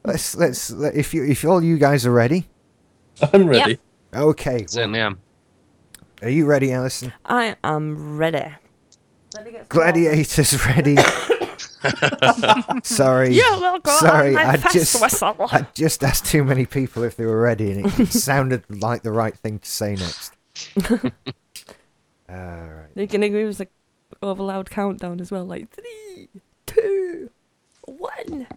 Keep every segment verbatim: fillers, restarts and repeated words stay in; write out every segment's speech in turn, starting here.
let's let's let, if you if all you guys are ready. I'm ready. Yep. Okay. Certainly am. Are you ready, Alison? I am ready. Gladiators ready. Sorry. You will go Sorry, on my I fast just whistle. I just asked too many people if they were ready, and it, it sounded like the right thing to say next. All right. You can agree with like over loud countdown as well, like three, two, one.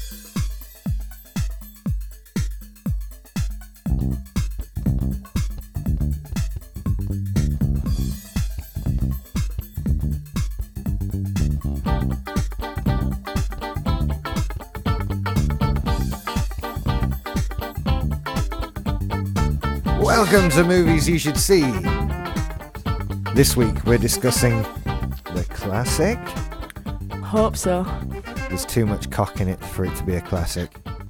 Welcome to Movies You Should See. This week we're discussing the classic. Hope so. There's too much cock in it for it to be a classic.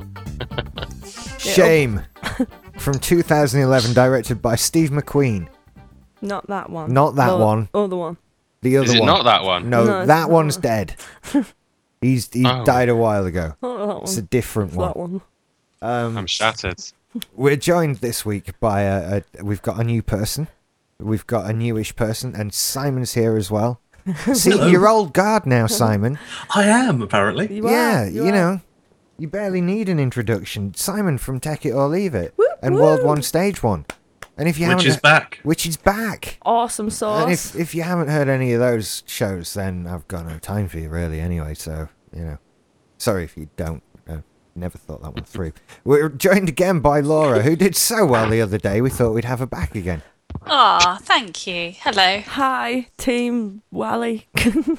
Shame. From two thousand eleven, directed by Steve McQueen. Not that one. Not that the one. Other one. The other Is it one. not that one? No, No, it's that not one's that dead. He's he Oh. died a while ago. Not that It's a one. different It's one. that one. Um, I'm shattered. We're joined this week by a, a. We've got a new person. We've got a newish person, and Simon's here as well. See, Hello. you're old guard now, Simon. I am, apparently. You yeah, are, you, are. know, you barely need an introduction. Simon from Take It or Leave It, Woo, and woo. World One Stage One, and if you Which haven't, is back. which is back. Awesome sauce. And if if you haven't heard any of those shows, then I've got no time for you, really. Anyway, so you know, sorry if you don't. Uh, never thought that one through. We're joined again by Laura, who did so well the other day. We thought we'd have her back again. Ah, thank you. Hello. Hi, Team Wally.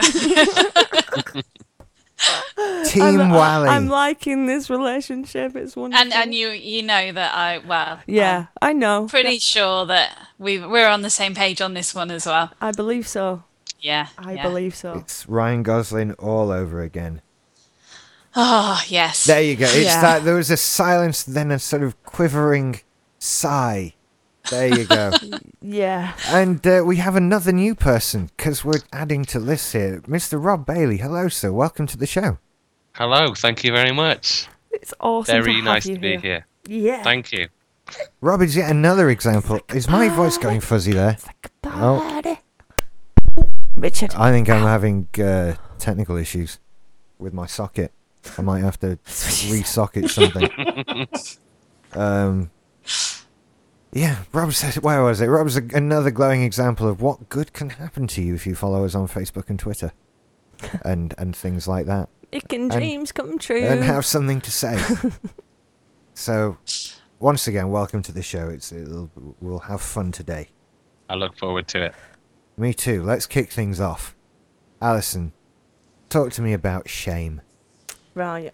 Team I'm, Wally. I'm liking this relationship. It's wonderful. And and you you know that I well Yeah, I know. I'm pretty sure that we we're on the same page on this one as well. I believe so. Yeah. I yeah. believe so. It's Ryan Gosling all over again. Oh yes. There you go. It's Yeah. that there was a silence, then a sort of quivering sigh. There you go. Yeah. And uh, we have another new person, because we're adding to lists here. Mister Rob Bailey. Hello, sir. Welcome to the show. Hello, thank you very much. It's awesome. to Very have nice you to be here. Yeah. Thank you. Rob is yet another example. Is my voice going fuzzy there? Oh. Buddy. Richard. I think I'm having uh, technical issues with my socket. I might have to re-socket something. um, yeah, Rob said, where was it? Rob's a, another glowing example of what good can happen to you if you follow us on Facebook and Twitter. and and things like that. It can dreams come true. And have something to say. So, once again, welcome to the show. It's it'll, We'll have fun today. I look forward to it. Me too. Let's kick things off. Alison, talk to me about Shame. Right.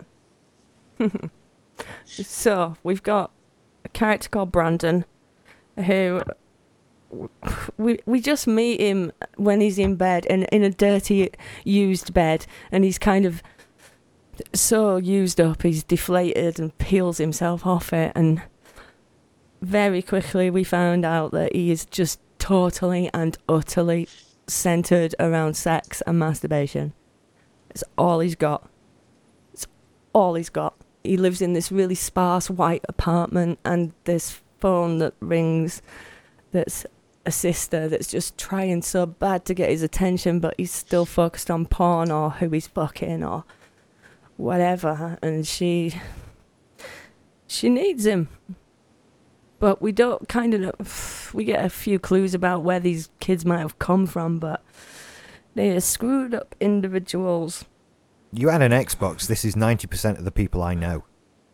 So, we've got a character called Brandon who we we just meet him when he's in bed and in a dirty used bed, and he's kind of so used up, he's deflated and peels himself off it, and very quickly we found out that he is just totally and utterly centered around sex and masturbation. It's all he's got. It's all he's got. He lives in this really sparse white apartment, and this phone that rings that's a sister that's just trying so bad to get his attention, but he's still focused on porn or who he's fucking or whatever, and she she needs him. But we don't kind of we get a few clues about where these kids might have come from, but they are screwed up individuals. You had an Xbox. This is ninety percent of the people I know.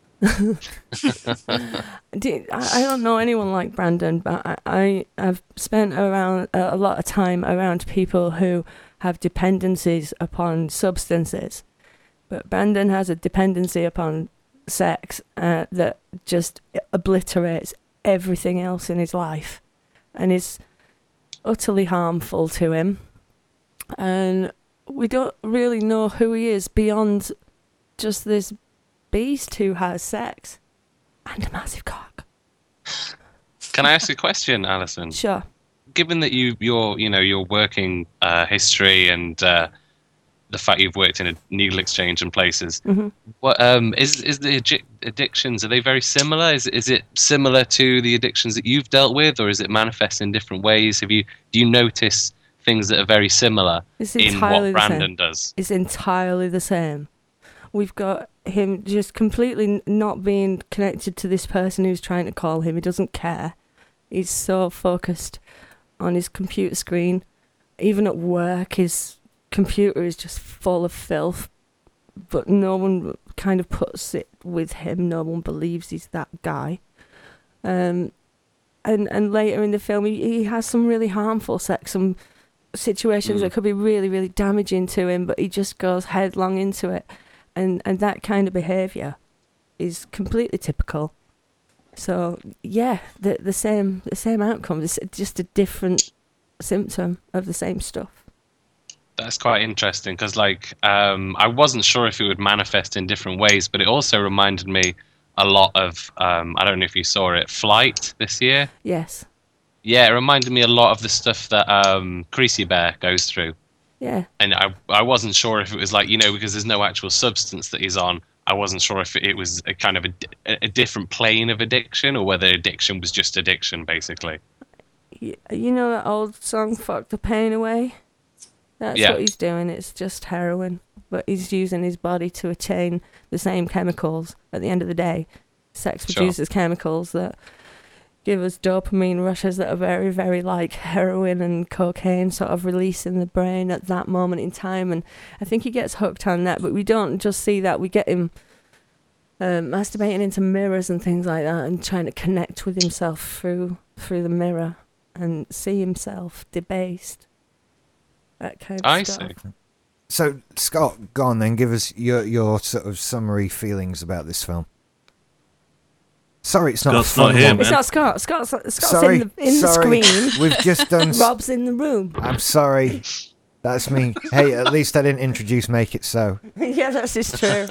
Do- I I don't know anyone like Brandon, but I, I have spent around a lot of time around people who have dependencies upon substances. But Brandon has a dependency upon sex uh, that just obliterates everything else in his life, and is utterly harmful to him. And we don't really know who he is beyond just this beast who has sex and a massive cock. Can I ask a question, Alison? Sure. Given that you, your, you know, your working uh, history and uh, the fact you've worked in a needle exchange and places. Mhm. What um is is the addic- addictions, are they very similar? Is is it similar to the addictions that you've dealt with, or is it manifest in different ways? Have you do you notice things that are very similar It's in entirely what the Brandon same. does? It's entirely the same. We've got him just completely n- not being connected to this person who's trying to call him. He doesn't care. He's so focused on his computer screen. Even at work, his computer is just full of filth, but no one kind of puts it with him. No one believes he's that guy. Um, and and later in the film, he, he has some really harmful sex, some situations Mm. that could be really, really damaging to him, but he just goes headlong into it. And, and that kind of behaviour is completely typical. So, yeah, the the same the same outcome. It's just a different symptom of the same stuff. That's quite interesting because, like, um, I wasn't sure if it would manifest in different ways, but it also reminded me a lot of, um, I don't know if you saw it, Flight this year. Yes. Yeah, it reminded me a lot of the stuff that um, Creasy Bear goes through. Yeah. And I, I wasn't sure if it was like, you know, because there's no actual substance that he's on, I wasn't sure if it was a kind of a, a different plane of addiction or whether addiction was just addiction, basically. Y- You know that old song, Fuck the Pain Away? That's Yeah. what he's doing. It's just heroin. But he's using his body to attain the same chemicals at the end of the day. Sex Sure. produces chemicals that give us dopamine rushes that are very, very like heroin and cocaine sort of release in the brain at that moment in time. And I think he gets hooked on that, but we don't just see that. We get him um, masturbating into mirrors and things like that and trying to connect with himself through through the mirror and see himself debased. That kind of I stuff. see. So, Scott, go on then. Give us your your sort of summary feelings about this film. Sorry, it's not Scott's a fun not here, one. man. It's not Scott. Scott's, Scott's Sorry, in the, in sorry. the screen. We've just done. s- Rob's in the room. I'm sorry. That's me. Hey, at least I didn't introduce Make It So. Yeah, that's just true.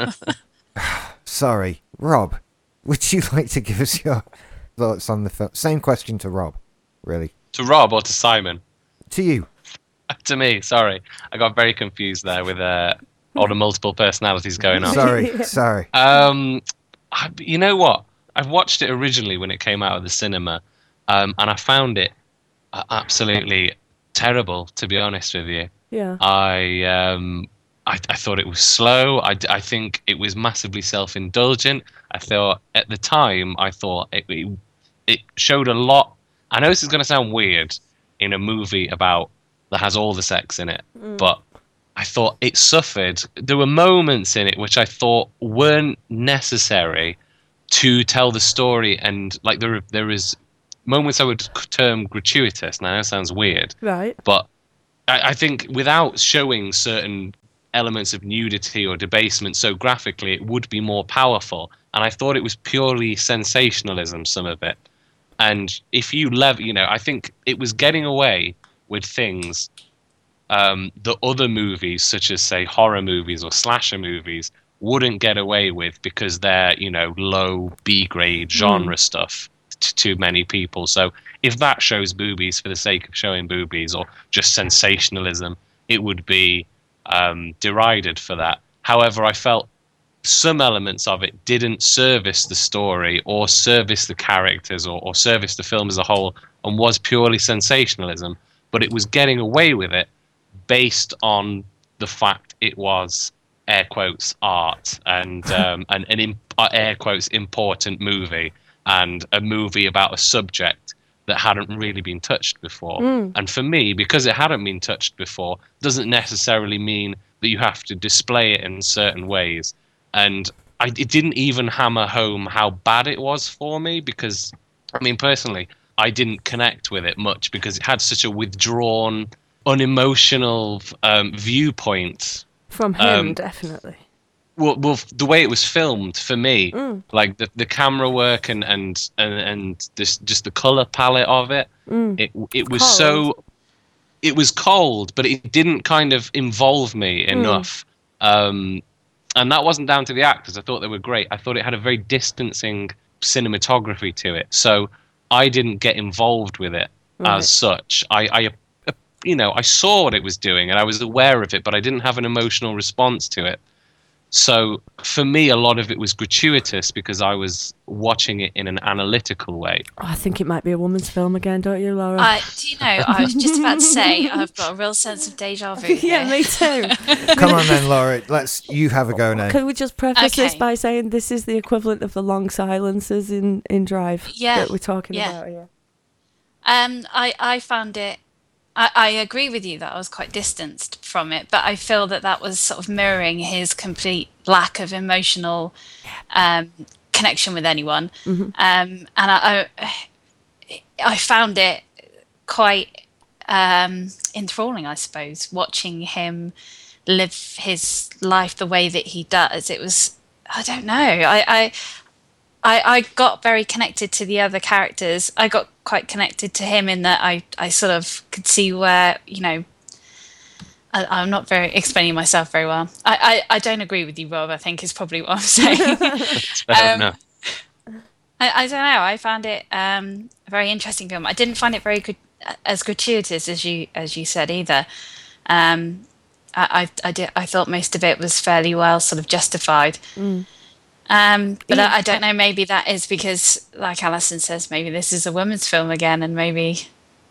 Sorry. Rob, would you like to give us your thoughts on the film? Same question to Rob, really. To Rob or to Simon? To you. To me, sorry. I got very confused there with uh, all the multiple personalities going on. Sorry, Yeah. sorry. Um, I, you know what? I watched it originally when it came out of the cinema, um, and I found it uh, absolutely terrible, to be honest with you. Yeah. I um, I, I thought it was slow. I, I think it was massively self-indulgent. I thought at the time, I thought it, it, it showed a lot. I know this is going to sound weird in a movie about that has all the sex in it, but I thought it suffered. There were moments in it which I thought weren't necessary to tell the story, and like there there is moments I would term gratuitous. Now that sounds weird, Right. but I, I think without showing certain elements of nudity or debasement so graphically, it would be more powerful. And I thought it was purely sensationalism, some of it. And if you lev, you know, I think it was getting away with things um, that other movies, such as say horror movies or slasher movies, wouldn't get away with because they're, you know, low B grade genre Mm. stuff t- to many people. So if that shows boobies for the sake of showing boobies or just sensationalism, it would be um, derided for that. However, I felt some elements of it didn't service the story or service the characters or, or service the film as a whole and was purely sensationalism, but it was getting away with it based on the fact it was air quotes art and um, an, an imp- uh, air quotes important movie and a movie about a subject that hadn't really been touched before. Mm. And for me, because it hadn't been touched before, doesn't necessarily mean that you have to display it in certain ways. And I, it didn't even hammer home how bad it was for me because, I mean, personally, I didn't connect with it much because it had such a withdrawn, unemotional um, viewpoint. From him, Um, definitely. Well, well, the way it was filmed for me, Mm. like the, the camera work and and and, and this just the color palette of it, Mm. it it was Cold. so, it was cold, but it didn't kind of involve me enough. Um, and that wasn't down to the actors. I thought they were great. I thought it had a very distancing cinematography to it. So I didn't get involved with it Right. as such. I, I you know, I saw what it was doing and I was aware of it, but I didn't have an emotional response to it. So for me, a lot of it was gratuitous because I was watching it in an analytical way. Oh, I think it might be a woman's film again, don't you, Laura? I, do you know, I was just about to say, I've got a real sense of deja vu here. Yeah, me too. Come on then, Laura. Let's you have a go now. Can we just preface this Okay. by saying this is the equivalent of the long silences in, in Drive Yeah, that we're talking yeah. about here? Um, I, I found it, I, I agree with you that I was quite distanced from it, but I feel that that was sort of mirroring his complete lack of emotional um, connection with anyone. Mm-hmm. Um, and I, I, I found it quite um, enthralling, I suppose, watching him live his life the way that he does. It was, I don't know, I, I, I, I got very connected to the other characters. I got quite connected to him in that I, I sort of could see where, you know, I, I'm not very explaining myself very well. I, I, I don't agree with you, Rob, I think is probably what I'm saying. It's fair Um, enough. I, I don't know. I found it um, a very interesting film. I didn't find it very good, as gratuitous as you as you said either. Um, I, I, I, did, I thought most of it was fairly well sort of justified. Mm. Um, but Yeah. I, I don't know. Maybe that is because, like Alison says, maybe this is a woman's film again, and maybe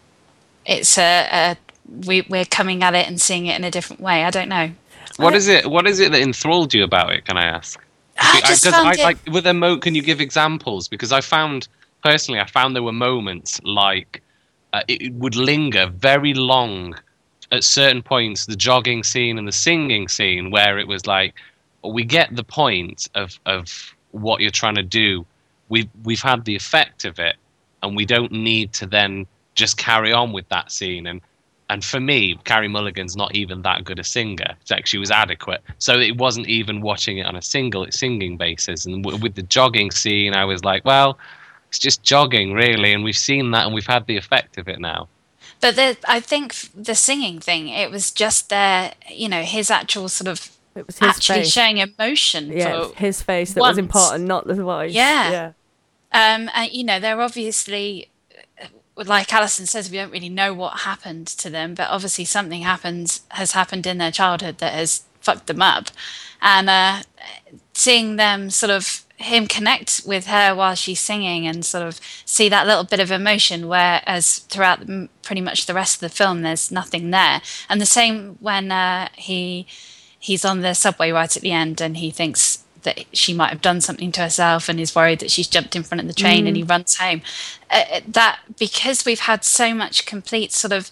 it's a, a we we're coming at it and seeing it in a different way. I don't know. What is it? What is it that enthralled you about it? Can I ask? I just Because found I, it. like with a mo. Can you give examples? Because I found personally, I found there were moments like uh, it, it would linger very long at certain points. The jogging scene and the singing scene, where it was like, we get the point of of what you're trying to do. We've we've had the effect of it, and we don't need to then just carry on with that scene. And and for me, Carey Mulligan's not even that good a singer. It's actually she was adequate. So it wasn't even watching it on a single singing basis. And w- with the jogging scene, I was like, well, it's just jogging, really. And we've seen that, and we've had the effect of it now. But the, I think the singing thing, it was just their, you know, his actual sort of It was his actually face. showing emotion. Yeah, for it's his face that was once. important, not the voice. Yeah. Yeah. Um, and you know, they're obviously, like Alison says, we don't really know what happened to them, but obviously something happens has happened in their childhood that has fucked them up, and uh, seeing them sort of him connect with her while she's singing and sort of see that little bit of emotion, whereas throughout the, pretty much the rest of the film, there's nothing there. And the same when uh, he he's on the subway right at the end, and he thinks that she might have done something to herself and is worried that she's jumped in front of the train, Mm. and he runs home. Uh, that because we've had so much complete sort of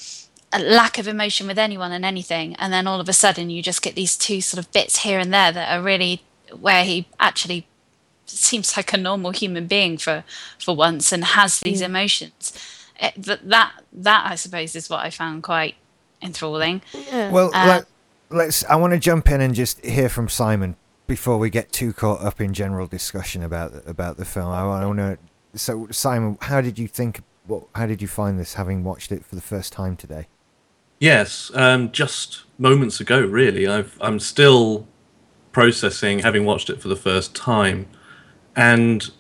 a lack of emotion with anyone and anything, and then all of a sudden you just get these two sort of bits here and there that are really where he actually seems like a normal human being for for once and has these Yeah. emotions. It, that that that I suppose is what I found quite enthralling. Yeah. Well, Uh, let, let's. I want to jump in and just hear from Simon before we get too caught up in general discussion about about the film. I want to. So, Simon, how did you think? What? How did you find this, having watched it for the first time today? Yes, um, just moments ago, really. I've, I'm still processing having watched it for the first time. And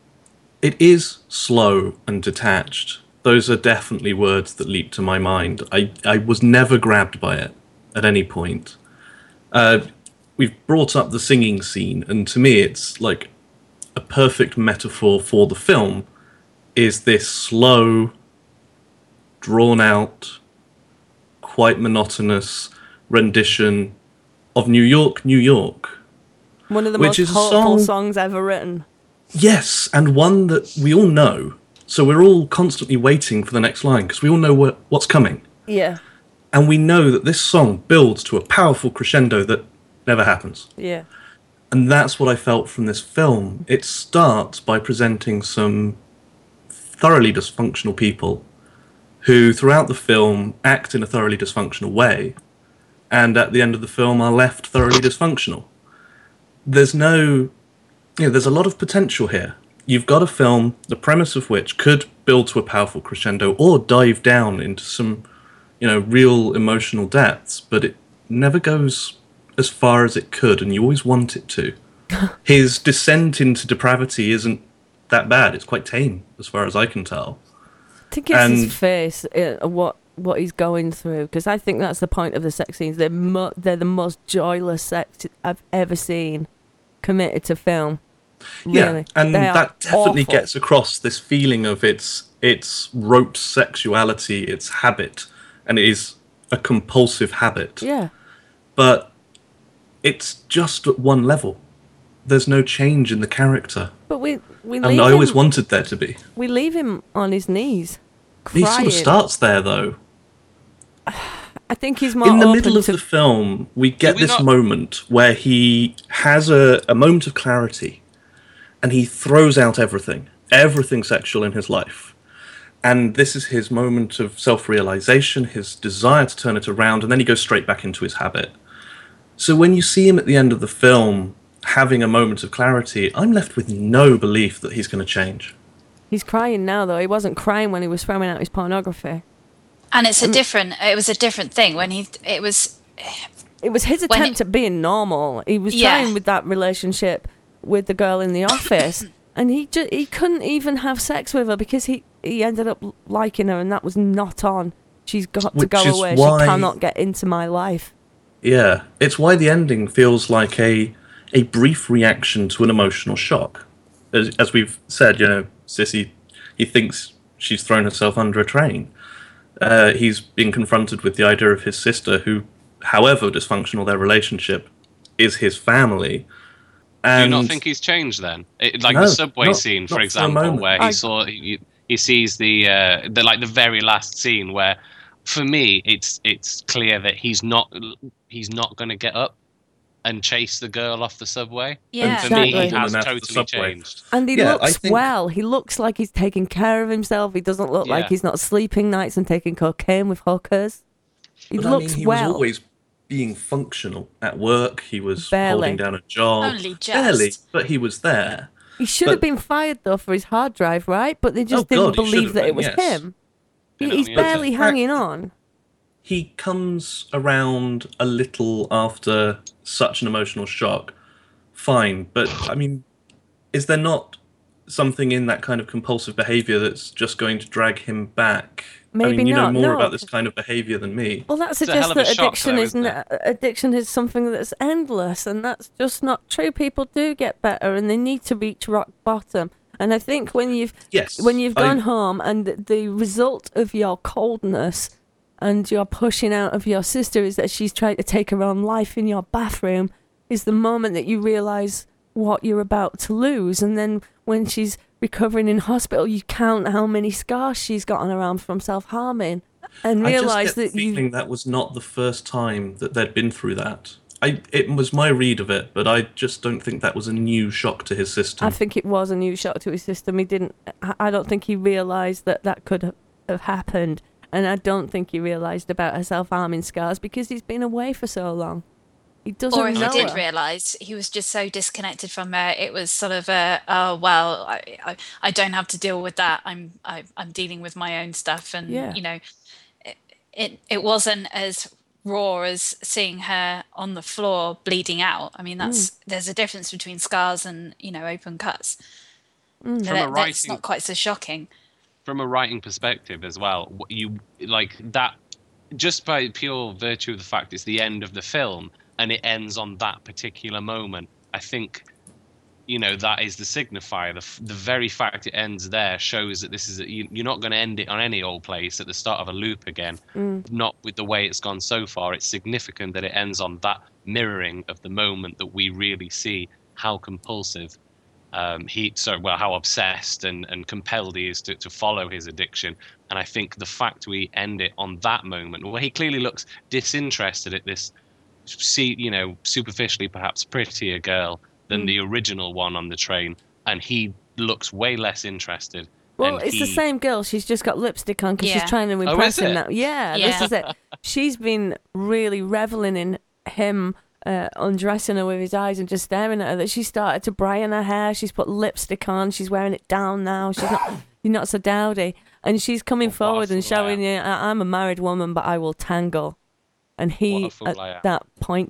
it is slow and detached. Those are definitely words that leap to my mind. I, I was never grabbed by it at any point. Uh, we've brought up the singing scene, and to me it's like a perfect metaphor for the film is this slow, drawn-out, quite monotonous rendition of New York, New York. One of the which most is a hopeful song- songs ever written. Yes, and one that we all know. So we're all constantly waiting for the next line because we all know what, what's coming. Yeah. And we know that this song builds to a powerful crescendo that never happens. Yeah. And that's what I felt from this film. It starts by presenting some thoroughly dysfunctional people who, throughout the film, act in a thoroughly dysfunctional way. And at the end of the film, are left thoroughly dysfunctional. There's no... You know, there's a lot of potential here. You've got a film, the premise of which could build to a powerful crescendo or dive down into some, you know, real emotional depths, but it never goes as far as it could, and you always want it to. His descent into depravity isn't that bad. It's quite tame, as far as I can tell. I think it's And- his face, uh, what what he's going through, because I think that's the point of the sex scenes. They're mo- they're the most joyless sex I've ever seen committed to film. Really. Yeah, and They are that definitely awful. gets across this feeling of it's it's rote sexuality, it's habit, and it is a compulsive habit. Yeah. But it's just at one level. There's no change in the character. But we we And leave I always him, wanted there to be. we leave him on his knees, He crying. sort of starts there, though. I think he's more In the open middle of to the film, we get we this not- moment where he has a, a moment of clarity and he throws out everything, everything sexual in his life. And this is his moment of self-realization, his desire to turn it around, and then he goes straight back into his habit. So when you see him at the end of the film having a moment of clarity, I'm left with no belief that he's going to change. He's crying now, though. He wasn't crying when he was throwing out his pornography. And it's a different. It was a different thing when he. It was. It was his When attempt it- at being normal. He was Yeah. trying with that relationship with the girl in the office, and he ju- he couldn't even have sex with her because he, he ended up liking her, and that was not on. She's got to Which go is away. why- She cannot get into my life. Yeah, it's why the ending feels like a a brief reaction to an emotional shock. As, as we've said, you know, Sissy, he thinks she's thrown herself under a train. Uh, he's being confronted with the idea of his sister, who, however dysfunctional their relationship, is his family. Do And you not think he's changed then? It, like No, the subway not- scene, not for for a example, moment. where he I- saw he, he sees the uh, the like the very last scene where, for me, it's it's clear that he's not he's not going to get up and chase the girl off the subway. Yeah. For me, he Exactly. has After the totally subway. changed. And he Yeah, I looks think- well. He looks like he's taking care of himself. He doesn't look like Yeah. he's not sleeping nights and taking cocaine with hookers. He But I looks mean, he well. was always being functional at work. He was Barely. holding down a job. Only just. Barely, but he was there. He should have but- been fired though for his hard drive, right? But they just Oh, didn't God, he should believe have that it been, was yes. him. He, You know, he's yeah. barely But the hanging fact- on. He comes around a little after such an emotional shock. Fine, but I mean, is there not something in that kind of compulsive behavior that's just going to drag him back? I Maybe mean, you not, know more no. about this kind of behavior than me. Well, that a hell suggests of a that shock, addiction though, isn't isn't addiction is something that's endless, and that's just not true. People do get better, and they need to reach rock bottom. And I think when you've Yes, when you've I- gone home and the result of your coldness and your pushing out of your sister is that she's trying to take her own life in your bathroom, is the moment that you realise what you're about to lose. And then when she's recovering in hospital, you count how many scars she's got on her arm from self-harming and I just realise get the that you... feeling that was not the first time that they'd been through that. I, it was my read of it, but I just don't think that was a new shock to his system. I think it was a new shock to his system. He didn't... I I don't think he realised that that could have- have happened. And I don't think he realised about her self-harming scars because he's been away for so long. He doesn't Or if know he did her. realise, he was just so disconnected from her. It was sort of a, oh well, I, I, I don't have to deal with that. I'm I, I'm dealing with my own stuff, and Yeah. you know, it, it it wasn't as raw as seeing her on the floor bleeding out. I mean, that's Mm. there's a difference between scars and you know open cuts. Mm. So From a that, that's writing- not quite so shocking. From a writing perspective as well, what you like that just by pure virtue of the fact it's the end of the film and it ends on that particular moment. I think, you know, that is the signifier. The, f- the very fact it ends there shows that this is a, you, you're not going to end it on any old place at the start of a loop again. Mm. Not with the way it's gone so far. It's significant that it ends on that mirroring of the moment that we really see how compulsive um, he, so well, how obsessed and, and compelled he is to, to follow his addiction. And I think the fact we end it on that moment, where he clearly looks disinterested at this, see, you know, superficially perhaps prettier girl than Mm. the original one on the train, and he looks way less interested. Well, and it's the he- same girl. She's just got lipstick on because Yeah. she's trying to Oh, impress is him it? now. Yeah, Yeah. this is it. She's been really reveling in him uh, undressing her with his eyes and just staring at her. That she started to braid her hair. She's put lipstick on. She's wearing it down now. She's not. You're not so dowdy. And she's coming What a forward and fool I showing you, "I- I'm a married woman, but I will tangle." And What he, a fool at I am. that point,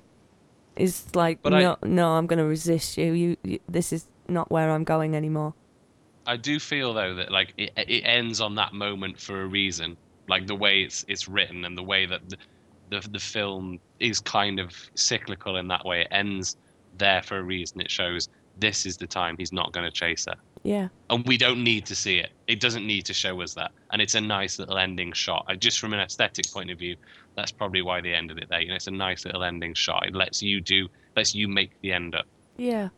is like, But I- "No, no, I'm going to resist you. You, you. This is not where I'm going anymore." I do feel though that like it, it ends on that moment for a reason, Like the way it's it's written and the way that the, the the film is kind of cyclical in that way. It ends there for a reason. It shows this is the time he's not going to chase her. Yeah. And we don't need to see it. It doesn't need to show us that. And it's a nice little ending shot. I, just from an aesthetic point of view, that's probably why they ended it there. You know, it's a nice little ending shot. It lets you do, lets you make the end up. Yeah.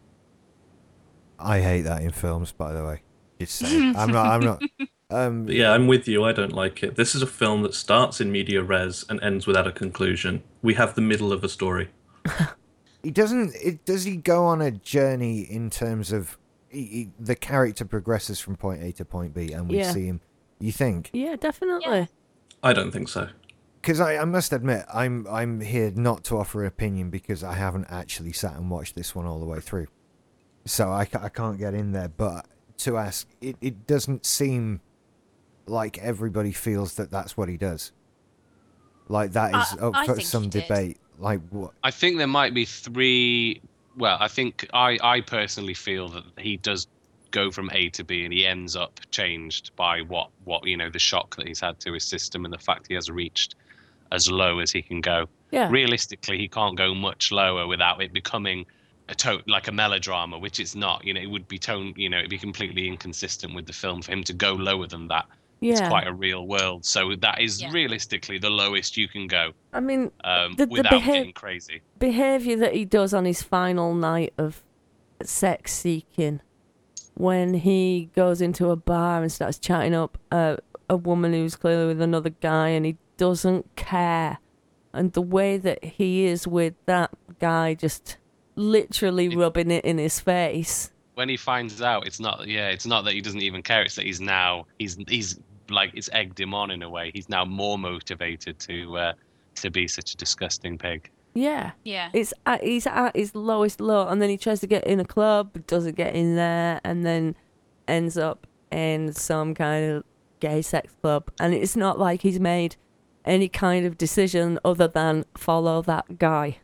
I hate that in films, by the way. Just saying. I'm not. I'm not. Um, But yeah, I'm with you. I don't like it. This is a film that starts in media res and ends without a conclusion. We have the middle of a story. he doesn't. It does he go on a journey in terms of he, he, the character progresses from point A to point B, and we Yeah. see him. You think? Yeah, definitely. Yeah. I don't think so. Because I, I must admit, I'm I'm here not to offer an opinion because I haven't actually sat and watched this one all the way through, so I, ca- I can't get in there. But to ask, it, it doesn't seem like everybody feels that that's what he does. Like that is I- up I for think some he did. debate. Like what? I think there might be three. Well, I think I, I personally feel that he does go from A to B, and he ends up changed by what, what you know, the shock that he's had to his system and the fact he has reached as low as he can go. Yeah. Realistically, he can't go much lower without it becoming a to- like a melodrama, which it's not. You know, it would be tone. You know, it'd be completely inconsistent with the film for him to go lower than that. It's Yeah. quite a real world, so that is Yeah. realistically the lowest you can go I mean, um, The- the without behav- getting crazy. behavior that he does on his final night of sex seeking, when he goes into a bar and starts chatting up a, a woman who's clearly with another guy, and he doesn't care, and the way that he is with that guy, just literally It- rubbing it in his face. When he finds out, it's not. Yeah, it's not that he doesn't even care. It's that he's now he's he's like it's egged him on in a way. He's now more motivated to uh, to be such a disgusting pig. Yeah. Yeah. It's at, he's at his lowest low, and then he tries to get in a club, but doesn't get in there, and then ends up in some kind of gay sex club. And it's not like he's made any kind of decision other than follow that guy.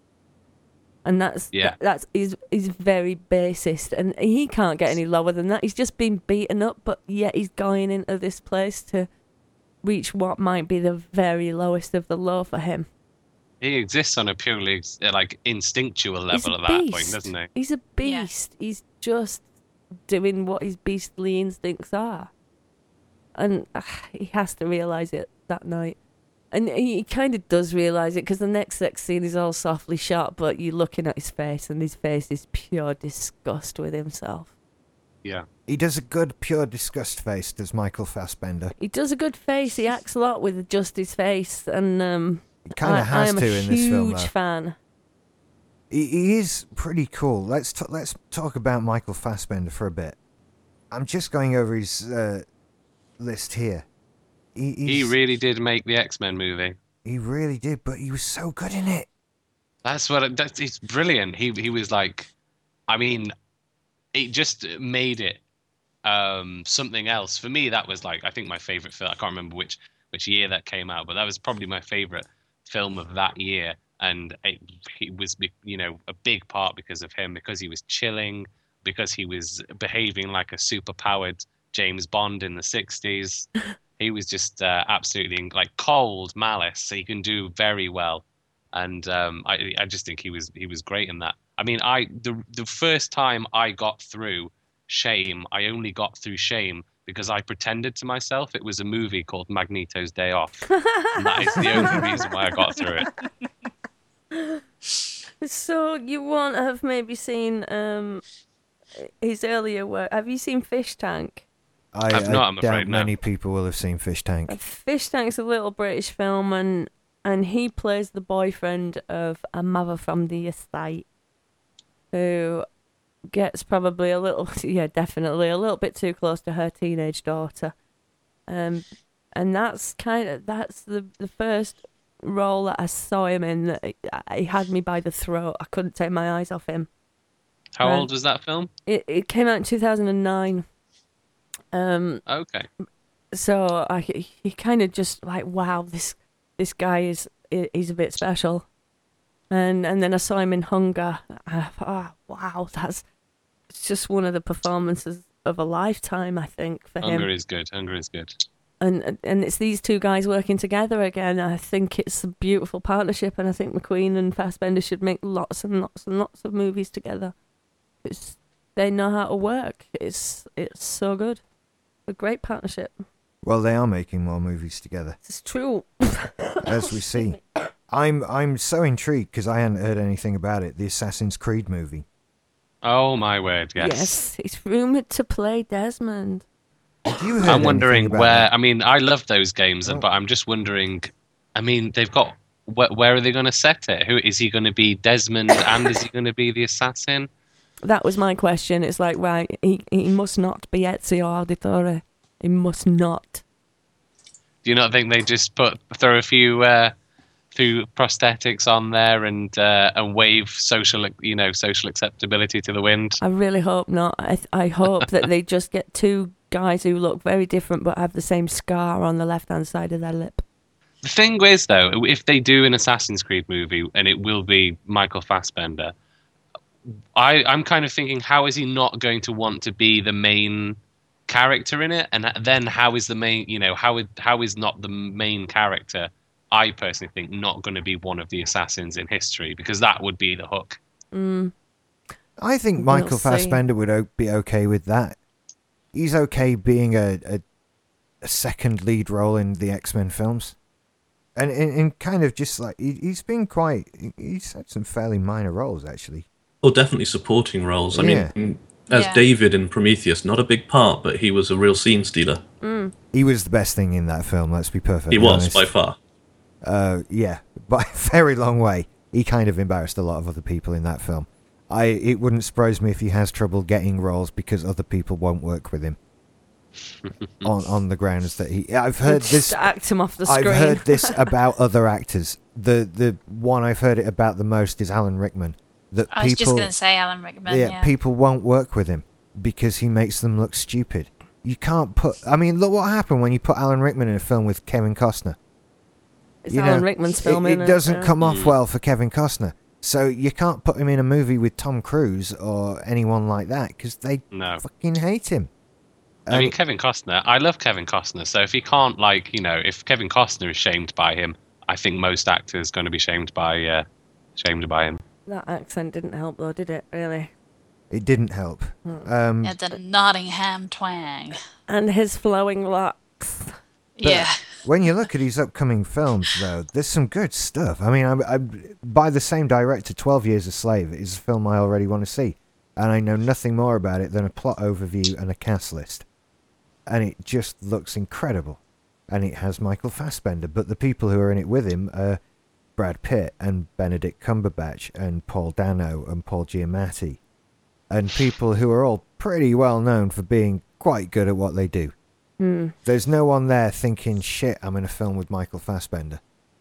And that's Yeah. that, that's he's he's very basist, and he can't get any lower than that. He's just been beaten up, but yet he's going into this place to reach what might be the very lowest of the low for him. He exists on a purely uh, like instinctual level He's a at that point, beast. doesn't he? He's a Yeah. beast. He's just doing what his beastly instincts are. And uh, he has to realise it that night. And he kind of does realise it, because the next sex scene is all softly shot, but you're looking at his face, and his face is pure disgust with himself. Yeah. He does a good pure disgust face, does Michael Fassbender. He does a good face. He acts a lot with just his face, and um, He kind I, of has I am to a in this film, huge though. fan. He, he is pretty cool. Let's t- let's talk about Michael Fassbender for a bit. I'm just going over his uh, list here. He, He he's- really did make the X-Men movie. he really did, but he was so good in it. That's what it, that's it's brilliant. He he was like, I mean, it just made it um, something else for me. That was like I think my favorite film. I can't remember which which year that came out, but that was probably my favorite film of that year. And it, it was be- you know a big part because of him, because he was chilling, because he was behaving like a super powered James Bond in the sixties. He was just uh, absolutely like cold malice, so he can do very well. And um, I, I just think he was he was great in that. I mean, I the the first time I got through Shame, I only got through Shame because I pretended to myself it was a movie called Magneto's Day Off. And that is the only reason why I got through it. So you won't have maybe seen um, his earlier work. Have you seen Fish Tank? I, I've I not, I'm doubt afraid, no. many people will have seen Fish Tank. Fish Tank's a little British film, and and he plays the boyfriend of a mother from the estate who gets probably a little, yeah, definitely a little bit too close to her teenage daughter. Um, and that's kind of that's the the first role that I saw him in. That he had me by the throat. I couldn't take my eyes off him. How Right. old was that film? It it came out in two thousand nine. Um, Okay. so I he kind of just like, wow, this this guy is he's a bit special. And and then I saw him in Hunger. I thought, oh, wow, that's it's just one of the performances of a lifetime, I think, for Hunger him. is good. Hunger is good. and and it's these two guys working together again. I think it's a beautiful partnership, and I think McQueen and Fassbender should make lots and lots and lots of movies together. It's, they know how to work. It's it's so good. A great partnership. Well, they are making more movies together, It's true. as we see. I'm I'm so intrigued because I hadn't heard anything about it. The Assassin's Creed movie. Oh my word! Yes. Yes, he's rumoured to play Desmond. Have you heard I'm wondering anything about where. that? I mean, I love those games, Oh. but I'm just wondering. I mean, they've got. Where, where are they going to set it? Who is he going to be? Desmond, and is he going to be the assassin? That was my question. It's like, right, he, he must not be Ezio Auditore. He must not. Do you not think they just put throw a few uh, few prosthetics on there and uh, and wave social, you know, social acceptability to the wind? I really hope not. I th- I hope that they just get two guys who look very different but have the same scar on the left-hand side of their lip. The thing is, though, if they do an Assassin's Creed movie and it will be Michael Fassbender, I, I'm kind of thinking, how is he not going to want to be the main character in it? And then how is the main, you know, how is, how is not the main character, I personally think, not going to be one of the assassins in history? Because that would be the hook. Mm. I think We'll Michael see. Fassbender would o- be okay with that. He's okay being a, a, a second lead role in the X-Men films. And, and, and kind of just like, he, he's been quite, he- he's had some fairly minor roles, actually. Or definitely supporting roles. I Yeah. mean, as Yeah. David in Prometheus, not a big part, but he was a real scene stealer. He was the best thing in that film, let's be perfectly He was, honest. by far. Uh, yeah, by a very long way. He kind of embarrassed a lot of other people in that film. I It wouldn't surprise me if he has trouble getting roles because other people won't work with him. on on the grounds that he... I've heard Just this... act him off the I've screen. heard this about other actors. The the one I've heard it about the most is Alan Rickman. That I was people, just going to say Alan Rickman. yeah, Yeah, people won't work with him because he makes them look stupid. You can't put... I mean, look what happened when you put Alan Rickman in a film with Kevin Costner. It's You Alan know, Rickman's it- film, It, innit? doesn't Yeah. come off well for Kevin Costner. So you can't put him in a movie with Tom Cruise or anyone like that because they No. fucking hate him. I mean, Um, Kevin Costner, I love Kevin Costner, so if he can't, like, you know, if Kevin Costner is shamed by him, I think most actors are going to be shamed by, uh, shamed by him. That accent didn't help, though, did it? Really? it didn't help. Hmm. Um, yeah, the Nottingham twang. And his flowing locks. Yeah, When you look at his upcoming films, though, there's some good stuff. I mean, I, I, by the same director, twelve Years a Slave is a film I already want to see. And I know nothing more about it than a plot overview and a cast list. And it just looks incredible. And it has Michael Fassbender, but the people who are in it with him are Brad Pitt and Benedict Cumberbatch and Paul Dano and Paul Giamatti. And people who are all pretty well known for being quite good at what they do. Hmm. There's no one there thinking, shit, I'm in a film with Michael Fassbender.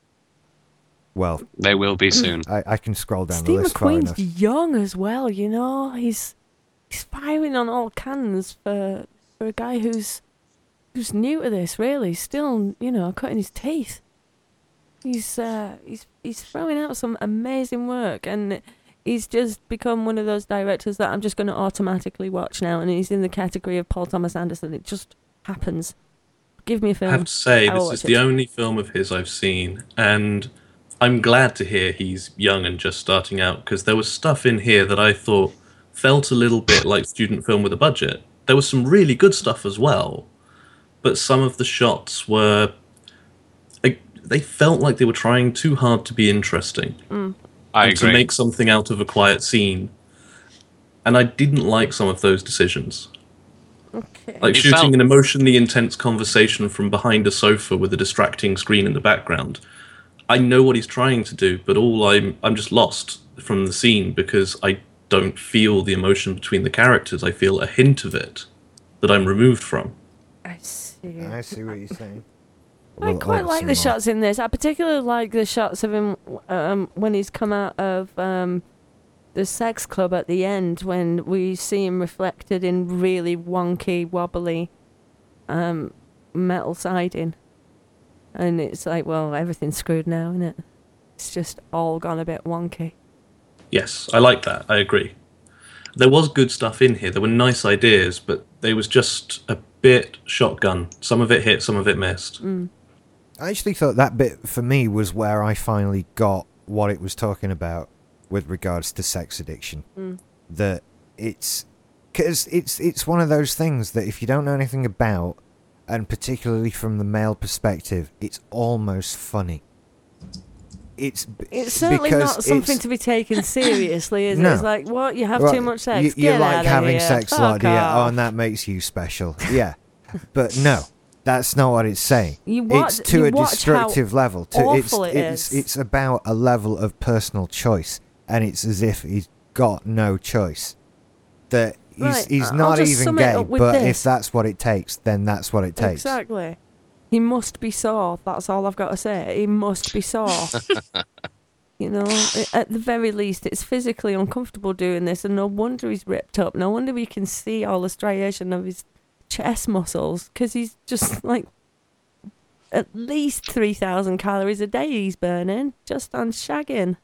Well, They will be soon. I, I can scroll down the Steve list far McQueen's enough. young as well, you know? He's he's firing on all cans for for a guy who's who's new to this, really. Still, you know, cutting his teeth. He's uh, he's he's throwing out some amazing work, and he's just become one of those directors that I'm just going to automatically watch now, and he's in the category of Paul Thomas Anderson. It just happens. Give me a I film. have to say, I will this watch is the it. only film of his I've seen, and I'm glad to hear he's young and just starting out, because there was stuff in here that I thought felt a little bit like student film with a budget. There was some really good stuff as well, but some of the shots were... like, they felt like they were trying too hard to be interesting. I and to agree. make something out of a quiet scene. And I didn't like some of those decisions. Okay. Like It shooting felt- an emotionally intense conversation from behind a sofa with a distracting screen in the background. I know what he's trying to do, but all I'm I'm just lost from the scene because I don't feel the emotion between the characters. I feel a hint of it that I'm removed from. I see. I see what you're saying. I Well, quite I'll like see the more. shots in this. I particularly like the shots of him um, when he's come out of um, the sex club at the end, when we see him reflected in really wonky, wobbly um, metal siding. And it's like, well, everything's screwed now, isn't it? It's just all gone a bit wonky. Yes, I like that. I agree. There was good stuff in here. There were nice ideas, but there was just a bit shotgun. Some of it hit, some of it missed. Mm. I actually thought that bit for me was where I finally got what it was talking about with regards to sex addiction. Mm. That it's because it's it's one of those things that if you don't know anything about, and particularly from the male perspective, it's almost funny. It's It's certainly not something it's, to be taken seriously, is No. it? It's like, what? You have right, too much sex? You, you Get like out of having here. sex a Fuck lot, do you? off. Oh, and that makes you special. Yeah. But no, that's not what it's saying. You watch- it's to you a watch destructive how level. To, awful it's, it it's, is. it's about a level of personal choice, and it's as if he's got no choice. That he's, Right, he's I'll not just even sum it gay, up with but this. if that's what it takes, then that's what it takes. Exactly. He must be sore. That's all I've got to say. He must be sore. You know, i- at the very least, it's physically uncomfortable doing this, and no wonder he's ripped up. No wonder we can see all the striation of his chest muscles, because he's just like at least three thousand calories a day he's burning just on shagging.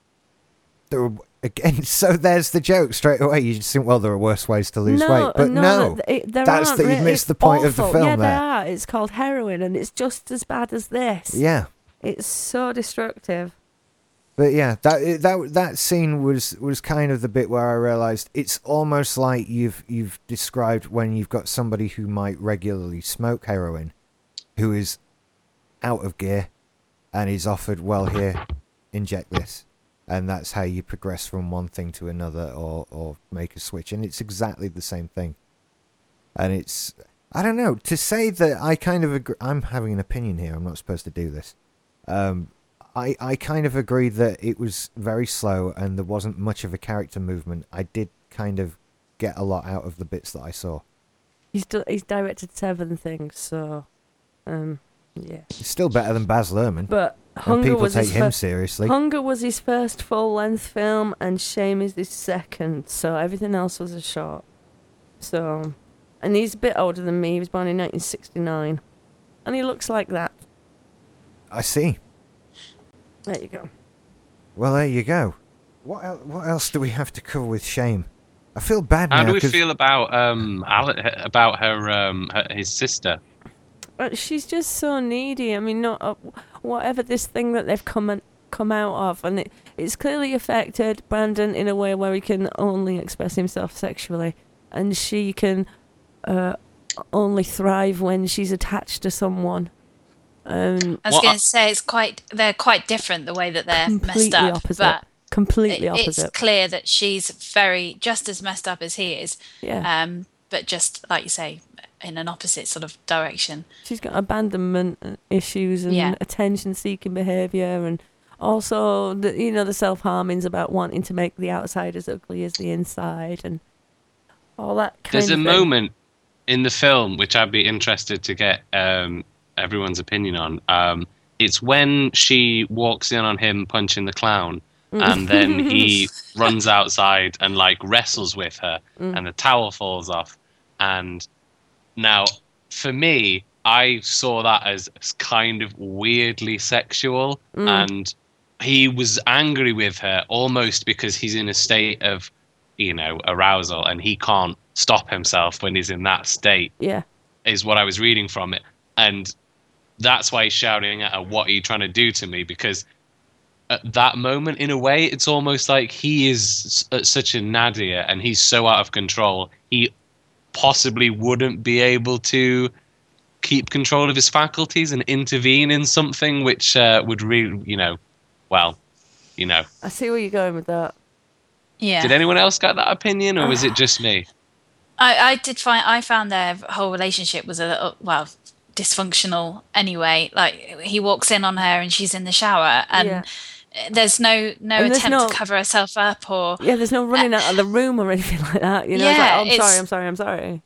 There were, again, so there's the joke straight away. You just think, well, there are worse ways to lose no, weight, but no, no, th- it- there that's aren't that you've really- missed it's the point of the awful. film Yeah, there. they are. It's called heroin, and it's just as bad as this. yeah. It's so destructive. But yeah, that that that scene was was kind of the bit where I realised it's almost like you've you've described when you've got somebody who might regularly smoke heroin, who is out of gear, and is offered, well, here, inject this, and that's how you progress from one thing to another, or or make a switch, and it's exactly the same thing. And it's, I don't know, to say that I kind of agree, I'm having an opinion here. I'm not supposed to do this. Um. I, I kind of agree that it was very slow and there wasn't much of a character movement. I did kind of get a lot out of the bits that I saw. He's do- he's directed seven things, so um, yeah. It's still better than Baz Luhrmann. But and Hunger people was take his him first. seriously. Hunger was his first full-length film, and Shame is his second. So everything else was a short. So, and he's a bit older than me. He was born in nineteen sixty-nine, and he looks like that. I see. There you go. Well, there you go. What el- what else do we have to cover with Shame? I feel bad How now. do we 'cause- feel about um Ale- about her um her, his sister? But she's just so needy. I mean, not uh, whatever this thing that they've come and come out of, and it, it's clearly affected Brandon in a way where he can only express himself sexually, and she can uh, only thrive when she's attached to someone. Um, I was What going I- to say it's quite they're quite different the way that they're completely messed up, opposite. but completely it- opposite. it's clear that she's very just as messed up as he is. Yeah. Um, but just like you say, in an opposite sort of direction. She's got abandonment uh, issues and Yeah. attention-seeking behaviour, and also the you know the self-harming's about wanting to make the outside as ugly as the inside, and all that kind There's of a thing. moment in the film which I'd be interested to get um, everyone's opinion on. Um, it's when she walks in on him punching the clown, and then he runs outside and like wrestles with her, and the towel falls off. And now, for me, I saw that as kind of weirdly sexual, and he was angry with her almost because he's in a state of, you know, arousal, and he can't stop himself when he's in that state. Yeah. Is what I was reading from it, and that's why he's shouting at her, "What are you trying to do to me?" Because at that moment, in a way, it's almost like he is s- such a nadir, and he's so out of control. He possibly wouldn't be able to keep control of his faculties and intervene in something which uh, would really, you know, well, you know. I see where you're going with that. Yeah. Did anyone else get that opinion, or was it just me? I, I did find I found their whole relationship was a little well dysfunctional anyway. Like he walks in on her and she's in the shower, and Yeah. there's no no And there's attempt no- to cover herself up or Yeah, there's no running out of the room or anything like that. You know, it's Yeah, like, oh, I'm it's- sorry, I'm sorry, I'm sorry.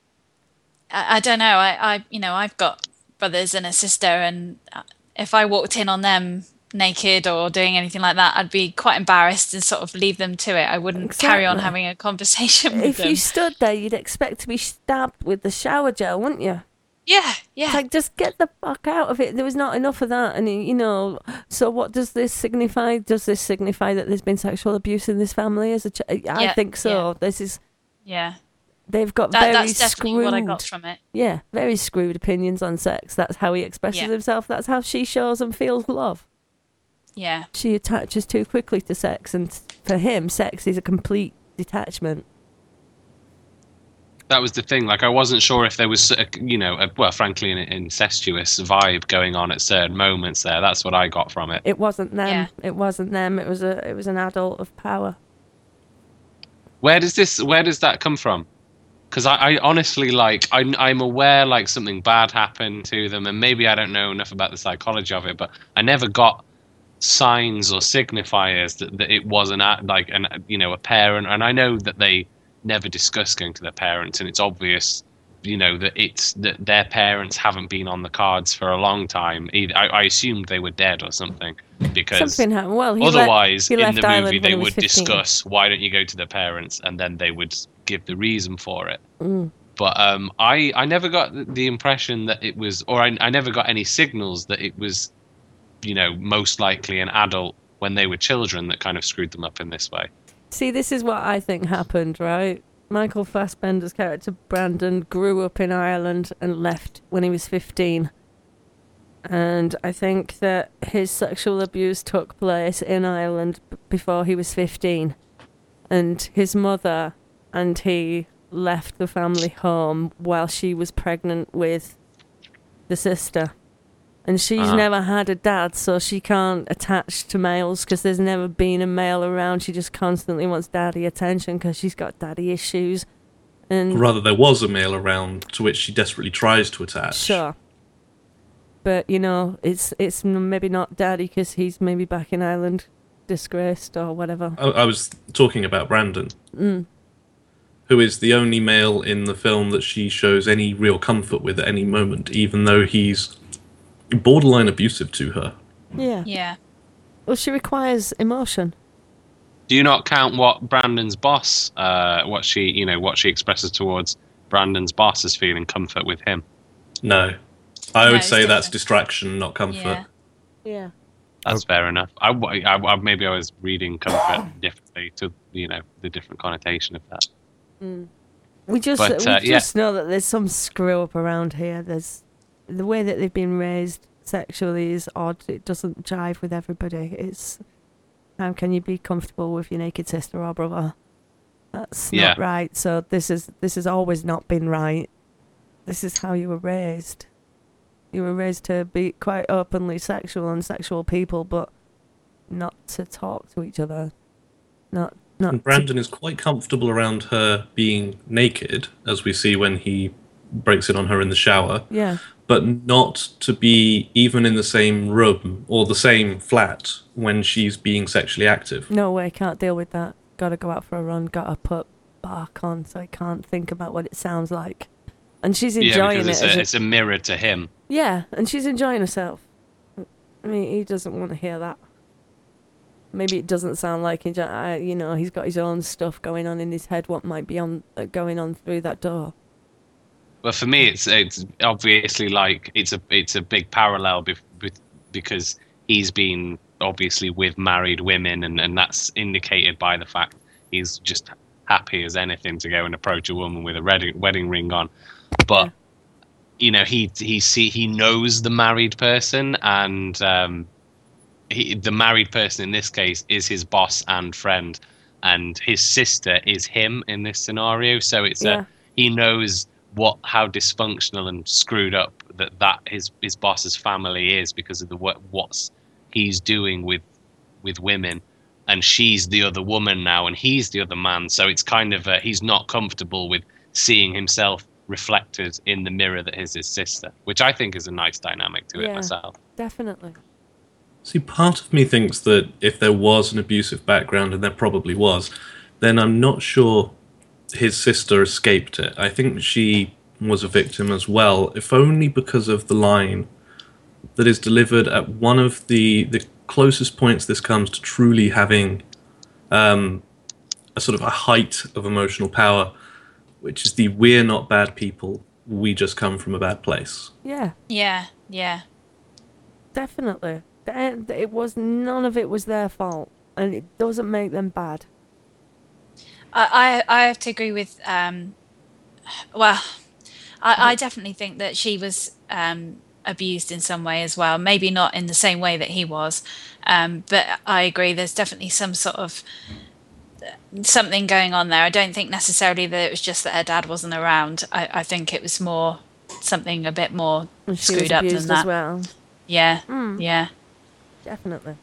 I, I don't know. I, I you know I've got brothers and a sister, and if I walked in on them naked or doing anything like that, I'd be quite embarrassed and sort of leave them to it. I wouldn't carry on Exactly. having a conversation with If them. you stood there, you'd expect to be stabbed with the shower gel, wouldn't you? Yeah, yeah. It's like, just get the fuck out of it. There was not enough of that. And, you know, so what does this signify? Does this signify that there's been sexual abuse in this family? As a ch- I Yeah, think so. yeah. This is yeah. they've got That, very that's definitely screwed. what I got from it. Yeah, very screwed opinions on sex. That's how he expresses Yeah. himself. That's how she shows and feels love. Yeah. She attaches too quickly to sex, and for him, sex is a complete detachment. That was the thing. Like, I wasn't sure if there was, a, you know, a, well, frankly, an incestuous vibe going on at certain moments there. That's what I got from it. It wasn't them. Yeah. It wasn't them. It was a. It was an adult of power. Where does this? Where does that come from? Because I, I honestly, like, I'm, I'm aware, like, something bad happened to them, and maybe I don't know enough about the psychology of it, but I never got signs or signifiers that, that it was an act, like, an, you know, a parent. And I know that they never discuss going to their parents, and it's obvious, you know, that it's that their parents haven't been on the cards for a long time. Either I, I assumed they were dead or something, because Something happened. Well, he otherwise le- he in left the Ireland movie when they he was would fifteen. discuss why don't you go to their parents, and then they would give the reason for it. Mm. But um, I I never got the impression that it was, or I, I never got any signals that it was, you know, most likely an adult when they were children that kind of screwed them up in this way. See, this is what I think happened, right? Michael Fassbender's character Brandon grew up in Ireland and left when he was fifteen. And I think that his sexual abuse took place in Ireland b- before he was fifteen. And his mother and he left the family home while she was pregnant with the sister. And she's Uh-huh. never had a dad, so she can't attach to males because there's never been a male around. She just constantly wants daddy attention because she's got daddy issues. And Rather, there was a male around to which she desperately tries to attach. sure, but you know, it's it's maybe not daddy because he's maybe back in Ireland, disgraced or whatever. I, I was talking about Brandon, Mm. who is the only male in the film that she shows any real comfort with at any moment, even though he's borderline abusive to her. Yeah. Yeah. Well, she requires emotion. Do you not count what Brandon's boss, uh, what she, you know, what she expresses towards Brandon's boss as feeling comfort with him? No. I No, would it's say that's different. distraction, not comfort. Yeah. Yeah. That's fair enough. I, I, I- maybe I was reading comfort differently to, you know, the different connotation of that. We just But, we uh, yeah. just know that there's some screw up around here. There's the way that they've been raised sexually is odd. It doesn't jive with everybody. It's how can you be comfortable with your naked sister or brother? That's Yeah. not right. So this is this has always not been right. This is how you were raised. You were raised to be quite openly sexual and sexual people, but not to talk to each other. Not not. And to- Brandon is quite comfortable around her being naked, as we see when he breaks in on her in the shower, yeah. but not to be even in the same room or the same flat when she's being sexually active. No way, can't deal with that. Gotta go out for a run, gotta put bark on so I can't think about what it sounds like. And she's Yeah, enjoying because it. it's as a, a- it's a mirror to him. yeah, and she's enjoying herself. I mean, he doesn't want to hear that. Maybe it doesn't sound like he, uh, you know, he's got his own stuff going on in his head. What might be on uh, going on through that door? But for me, it's it's obviously like it's a it's a big parallel bef- with, because he's been obviously with married women, and, and that's indicated by the fact he's just happy as anything to go and approach a woman with a wedding wedding ring on. But Yeah. you know, he he see he knows the married person, and um, he, the married person in this case is his boss and friend, and his sister is him in this scenario. So it's Yeah. a he knows what how dysfunctional and screwed up that that his his boss's family is because of the what what's he's doing with with women, and she's the other woman now and he's the other man. So it's kind of uh, he's not comfortable with seeing himself reflected in the mirror that is his sister, which I think is a nice dynamic to Yeah. it myself. Definitely. See, part of me thinks that if there was an abusive background, and there probably was, then I'm not sure his sister escaped it. I think she was a victim as well, if only because of the line that is delivered at one of the, the closest points this comes to truly having um, a sort of a height of emotional power, which is the "we're not bad people, we just come from a bad place." Yeah, Yeah. Yeah. definitely. Th- It was none of it was their fault, and it doesn't make them bad. I, I I have to agree with um, well, I, I definitely think that she was um, abused in some way as well. Maybe not in the same way that he was, um, but I agree. There's definitely some sort of something going on there. I don't think necessarily that it was just that her dad wasn't around. I, I think it was more something a bit more And she screwed was up than abused that. as well. Yeah, Mm. yeah, Definitely.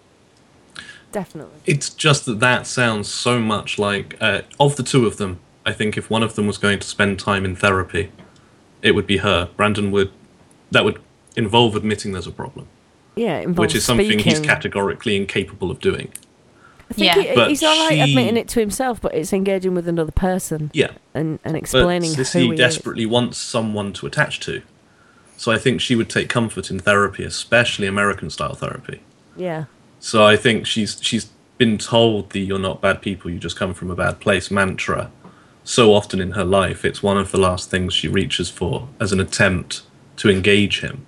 Definitely. It's just that that sounds so much like, uh, of the two of them, I think if one of them was going to spend time in therapy, it would be her. Brandon would, that would involve admitting there's a problem, Yeah, it involves which is something he's speaking. categorically incapable of doing. I think Yeah. he- But he's all right she- admitting it to himself, but it's engaging with another person Yeah, and, and but explaining who Sissy he desperately wants someone to attach to. So I think she would take comfort in therapy, especially American-style therapy. is. Yeah. So I think she's she's been told the "you're not bad people, you just come from a bad place" mantra so often in her life. It's one of the last things she reaches for as an attempt to engage him.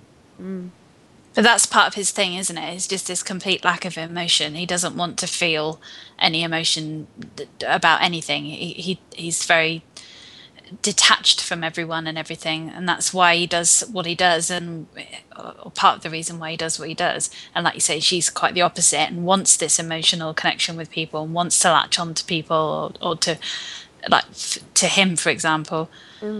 but that's part of his thing, isn't it? It's just this complete lack of emotion. He doesn't want to feel any emotion d- about anything. He, he he's very detached from everyone and everything, and that's why he does what he does, and or part of the reason why he does what he does. And like you say, she's quite the opposite and wants this emotional connection with people and wants to latch on to people, or, or to like f- to him, for example.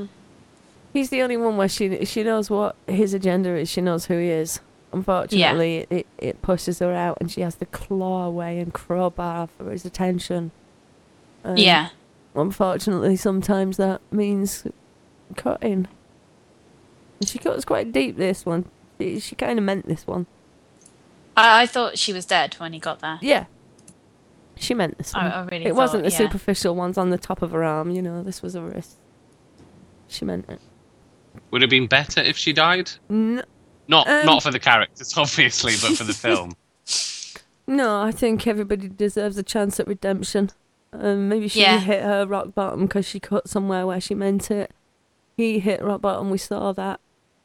He's the only one where she she knows what his agenda is. She knows who he is. Unfortunately, it, it pushes her out, and she has to claw away and crowbar for his attention. Um, Yeah. Unfortunately, sometimes that means cutting. And she cuts quite deep this one. She, she kind of meant this one. I, I thought she was dead when he got there. Yeah. She meant this I- one. I really it wasn't thought, the yeah. superficial ones on the top of her arm, you know. This was a wrist. She meant it. Would it have been better if she died? No, Not Um, not for the characters, obviously, but for the film. no, I think everybody deserves a chance at redemption. Um, maybe she Yeah. hit her rock bottom because she cut somewhere where she meant it. He hit rock bottom. We saw that.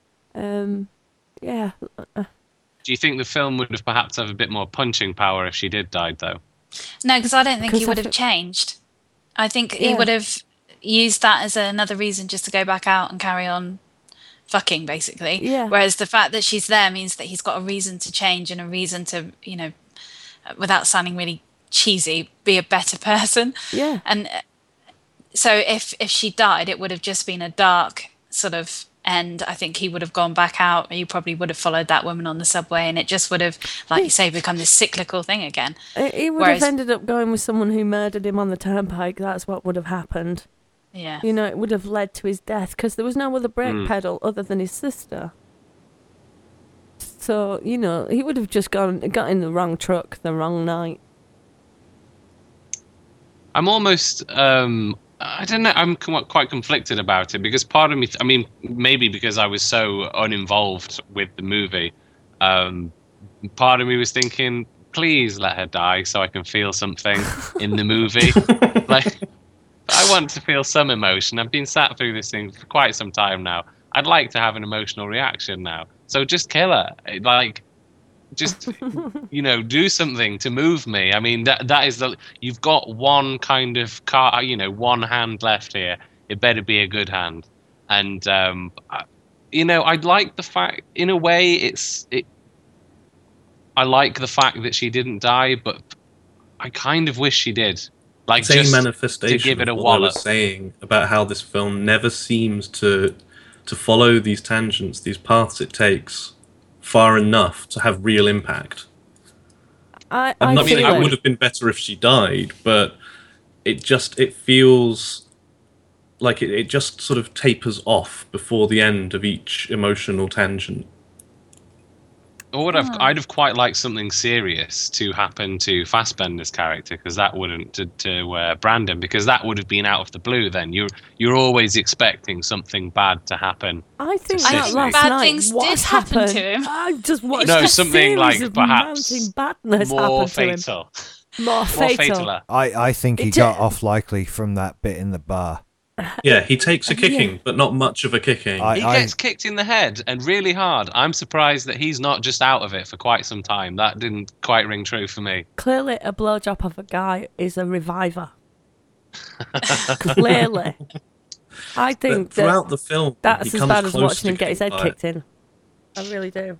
Um, yeah. Uh, Do you think the film would have perhaps have a bit more punching power if she did die, though? No, because I don't think he Because would I have fe- changed. I think he Yeah. would have used that as another reason just to go back out and carry on fucking, basically. Yeah. Whereas the fact that she's there means that he's got a reason to change and a reason to, you know, without sounding really cheesy, be a better person. yeah. And uh, so if if she died, it would have just been a dark sort of end. I think he would have gone back out. He probably would have followed that woman on the subway, and it just would have, like you say, become this cyclical thing again. He- He would Whereas- have ended up going with someone who murdered him on the turnpike. That's what would have happened. Yeah. You know, it would have led to his death because there was no other brake Mm. pedal other than his sister. So, you know, he would have just gone got in the wrong truck the wrong night. I'm almost, um, I don't know, I'm com- quite conflicted about it because part of me, I mean, maybe because I was so uninvolved with the movie, um, part of me was thinking, please let her die so I can feel something in the movie. Like, I want to feel some emotion. I've been sat through this thing for quite some time now. I'd like to have an emotional reaction now. So just kill her. Like, just, you know, do something to move me. I mean, that that is the, you've got one kind of car, you know, one hand left here. It better be a good hand. And, um, I, you know, I'd like the fact, in a way, it's, it, I like the fact that she didn't die, but I kind of wish she did. Like, It's a just manifestation to give it a of what I wallop. was saying about how this film never seems to to follow these tangents, these paths it takes, far enough to have real impact. I, And I I mean, feel it it. would have been better if she died, but it just it feels like it, it just sort of tapers off before the end of each emotional tangent. Or would have, I'd have quite liked something serious to happen to Fassbender's character, because that wouldn't to, to uh, Brandon, because that would have been out of the blue. Then you're you're always expecting something bad to happen. I think I that think last bad night things did what happen happened? to him. I just watched No, a something series like of perhaps mounting badness More happen to him. fatal, More more fatal. fatal. I, I think he It got ju- off likely from that bit in the bar. Yeah, he takes a Yeah. kicking, but not much of a kicking. I- He gets kicked in the head and really hard. I'm surprised that he's not just out of it for quite some time. That didn't quite ring true for me. Clearly, a blowjob of a guy is a reviver. Clearly. I think But throughout that the film, that's he as comes bad as close watching to him get his head getting kicked in. I really do.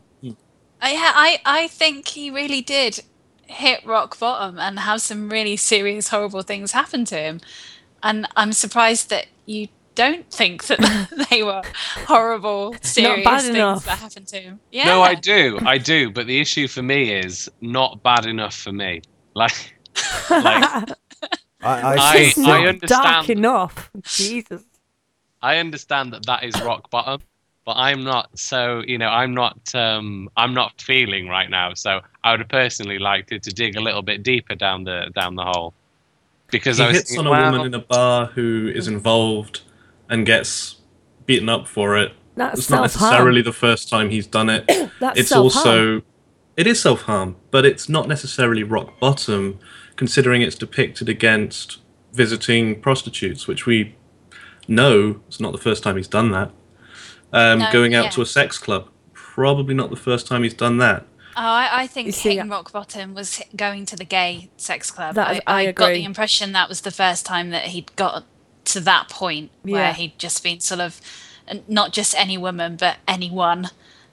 I, yeah, I, I think he really did hit rock bottom and have some really serious, horrible things happen to him. And I'm surprised that you don't think that they were horrible, serious bad things enough. that happened to him. Yeah. No, I do, I do. But the issue for me is not bad enough for me. Like, like I, I, I- It's not dark understand. enough. Jesus. I understand that that is rock bottom, but I'm not. So you know, I'm not. Um, I'm not feeling right now. So I would have personally liked it to dig a little bit deeper down the down the hole, because He I was hits thinking, on a well, woman in a bar who is involved and gets beaten up for it. That's It's not self-harm. necessarily the first time he's done it. That's It's self-harm. also it is self-harm, but it's not necessarily rock bottom, considering it's depicted against visiting prostitutes, which we know it's not the first time he's done that. Um, No, going out yeah. to a sex club, probably not the first time he's done that. Oh, I, I think You see, hitting rock bottom was hit- going to the gay sex club. That is- I I got agree. the impression that was the first time that he'd got to that point where Yeah. he'd just been sort of, and not just any woman, but anyone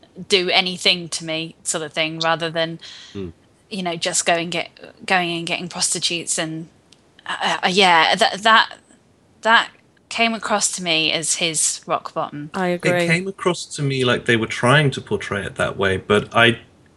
do anything to me sort of thing, rather than, you know, just going get going and getting prostitutes and uh, uh, yeah, that that that came across to me as his rock bottom. I agree. It came across to me like they were trying to portray it that way, but I,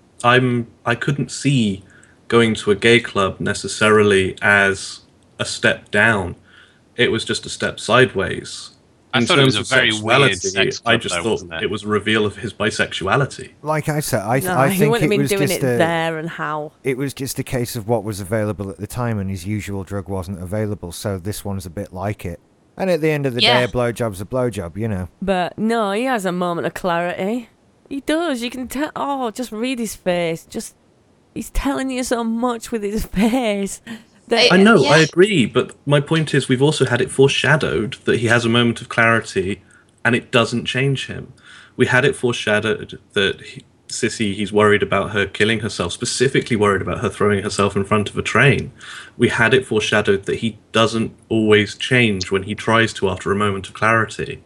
I'm I couldn't see going to a gay club necessarily as a step down. It was just a step sideways. I In thought it was terms a of very weird sexuality, sex I club, just though, thought wasn't it? it was a reveal of his bisexuality. like I said, I, No, I he think wouldn't it have been was doing just it a, there and how. it was just a case of what was available at the time, and his usual drug wasn't available. So this one's a bit like it. And at the end of the Yeah. day, a blowjob's a blowjob, you know. But no, he has a moment of clarity. He does. You can tell. Oh, just read his face. Just he's telling you so much with his face. That, I know, I Yeah. agree, but my point is we've also had it foreshadowed that he has a moment of clarity and it doesn't change him. We had it foreshadowed that he, Sissy, he's worried about her killing herself, specifically worried about her throwing herself in front of a train. We had it foreshadowed that he doesn't always change when he tries to after a moment of clarity.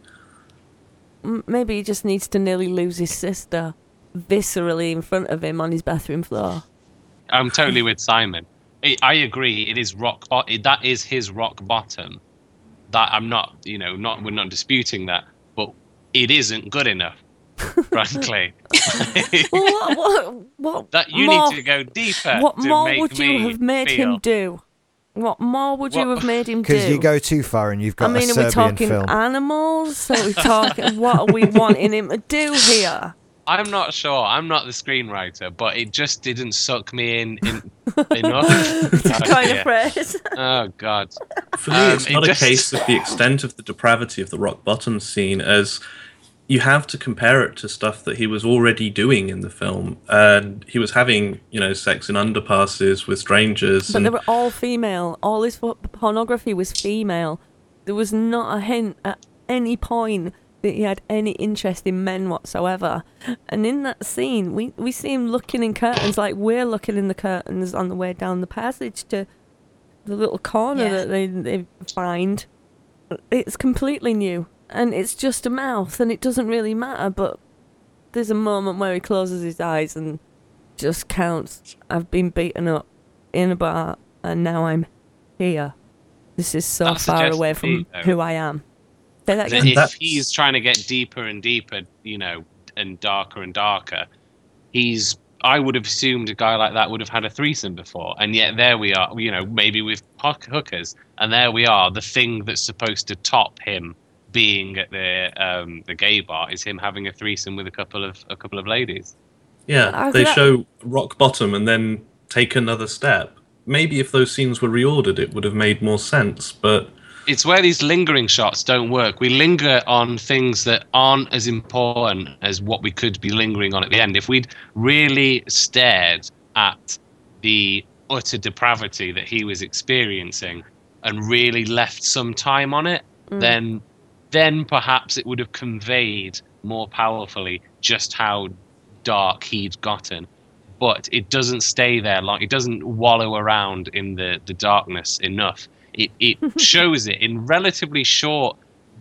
M- maybe he just needs to nearly lose his sister viscerally in front of him on his bathroom floor. I'm totally with Simon. I, I agree. It is rock. Bo- that is his rock bottom. That I'm not. You know, not we're not disputing that, but it isn't good enough. Frankly, Well, what, what, what that you more, need to go deeper. What to more make would me you have made feel. him do? What more would you What- have made him do? Because you go too far and you've got I mean, a are we Serbian talking film. animals? Are we talking? What are we wanting him to do here? I'm not sure. I'm not the screenwriter, but it just didn't suck me in, in enough. Kind Oh, of dear. phrase. Oh God. For me, Um, it's it not just- a case of the extent of the depravity of the rock bottom scene, as you have to compare it to stuff that he was already doing in the film. And he was having, you know, sex in underpasses with strangers. But and they were all female. All his pho- pornography was female. There was not a hint at any point that he had any interest in men whatsoever. And in that scene, we, we see him looking in curtains like we're looking in the curtains on the way down the passage to the little corner Yeah. that they, they find. It's completely new. And it's just a mouth, and it doesn't really matter, but there's a moment where he closes his eyes and just counts. I've been beaten up in a bar, and now I'm here. This is so That far suggests away to from me, though, who I am. Say that that again. if That's- he's trying to get deeper and deeper, you know, and darker and darker, he's. I would have assumed a guy like that would have had a threesome before, and yet there we are. You know, maybe with hook- hookers, and there we are. The thing that's supposed to top him being at the um, the gay bar is him having a threesome with a couple of a couple of ladies. yeah, I- they that- show rock bottom and then take another step. Maybe if those scenes were reordered, it would have made more sense, but It's where these lingering shots don't work. We linger on things that aren't as important as what we could be lingering on at the end. If we'd really stared at the utter depravity that he was experiencing and really left some time on it, then then perhaps it would have conveyed more powerfully just how dark he'd gotten. But it doesn't stay there long. It doesn't wallow around in the, the darkness enough. It, it shows it in relatively short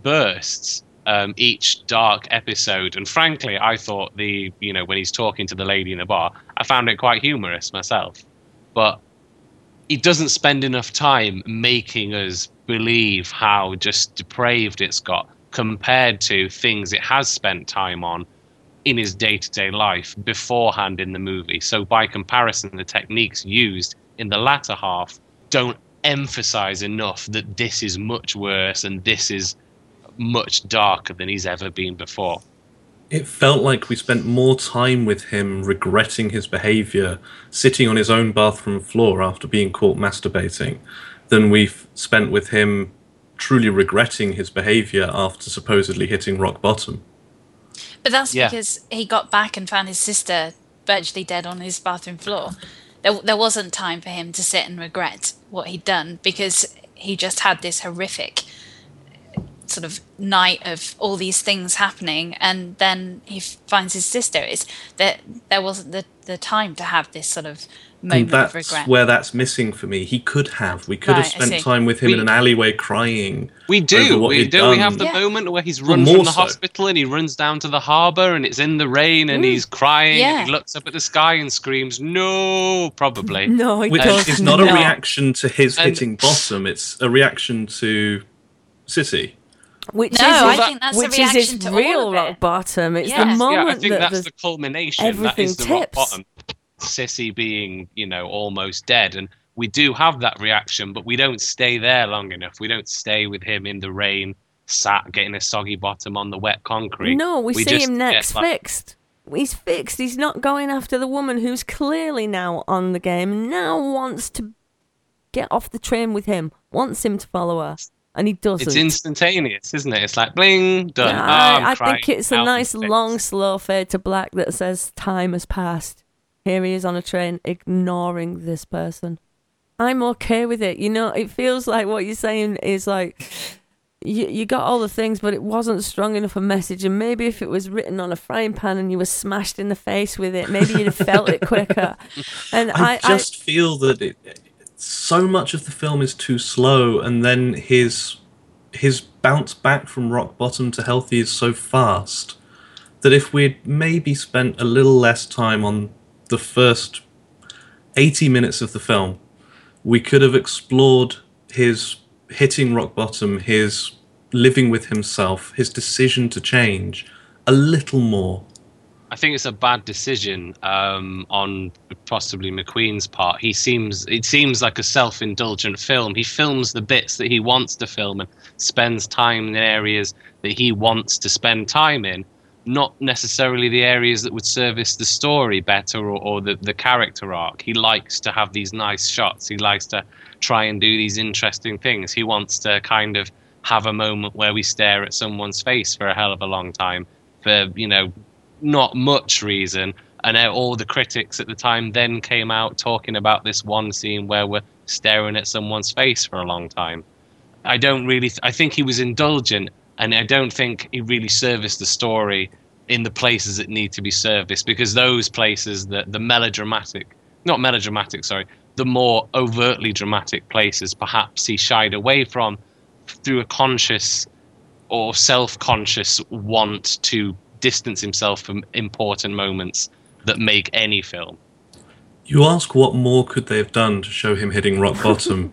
bursts um, each dark episode. And frankly, I thought the, you know, when he's talking to the lady in the bar, I found it quite humorous myself. But he doesn't spend enough time making us believe how just depraved it's got compared to things it has spent time on in his day-to-day life beforehand in the movie. So by comparison, the techniques used in the latter half don't emphasize enough that this is much worse and this is much darker than he's ever been before. It felt like we spent more time with him regretting his behavior, sitting on his own bathroom floor after being caught masturbating, than we've spent with him truly regretting his behavior after supposedly hitting rock bottom. But that's Yeah. because he got back and found his sister virtually dead on his bathroom floor. There, there wasn't time for him to sit and regret what he'd done because he just had this horrific sort of night of all these things happening, and then he f- finds his sister. It's that there wasn't the, the time to have this sort of And moment that's of regret. where that's missing for me. He could have. We could have Right, I spent see. time with him We- in an alleyway crying. We over do, what we he'd do. We done. have the Yeah. moment where he's Well, run more from the so. hospital and he runs down to the harbour and it's in the rain and he's crying Yeah. and he looks up at the sky and screams, "No!" Probably. No, it Which does is not a not. reaction to his And- hitting bottom. It's a reaction to Sissy. Which No, is I his- think that's a which is reaction his to all real of rock it. bottom. It's Yeah. the Yeah, moment Yeah, I think that that's the, the culmination. That everything is the rock tips. bottom. Sissy being, you know, almost dead. And we do have that reaction, but we don't stay there long enough. We don't stay with him in the rain, sat getting a soggy bottom on the wet concrete. No, we, see just him get, next like, fixed. He's fixed. He's not going after the woman who's clearly now on the game, now wants to get off the train with him, wants him to follow her, and he doesn't. It's instantaneous, isn't it? It's like bling, done. Yeah, Oh, I'm I, I crying, think it's a out and nice fixed. long, slow fade to black that says time has passed. Here he is on a train, ignoring this person. I'm okay with it. You know, it feels like what you're saying is like you you got all the things, but it wasn't strong enough a message. And maybe if it was written on a frying pan and you were smashed in the face with it, maybe you'd have felt it quicker. And I, I, just feel that it, so much of the film is too slow, and then his his bounce back from rock bottom to healthy is so fast that if we'd maybe spent a little less time on the first eighty minutes of the film, we could have explored his hitting rock bottom, his living with himself, his decision to change a little more. I think it's a bad decision um, on possibly McQueen's part. He seems it seems like a self-indulgent film. He films the bits that he wants to film and spends time in areas that he wants to spend time in, not necessarily the areas that would service the story better or, or the, the character arc. He likes to have these nice shots. He likes to try and do these interesting things. He wants to kind of have a moment where we stare at someone's face for a hell of a long time for, you know, not much reason. And all the critics at the time then came out talking about this one scene where we're staring at someone's face for a long time. I don't really, th- I think he was indulgent, and I don't think he really serviced the story in the places that need to be serviced, because those places, the, the melodramatic, not melodramatic, sorry, the more overtly dramatic places, perhaps he shied away from through a conscious or self-conscious want to distance himself from important moments that make any film. You ask what more could they have done to show him hitting rock bottom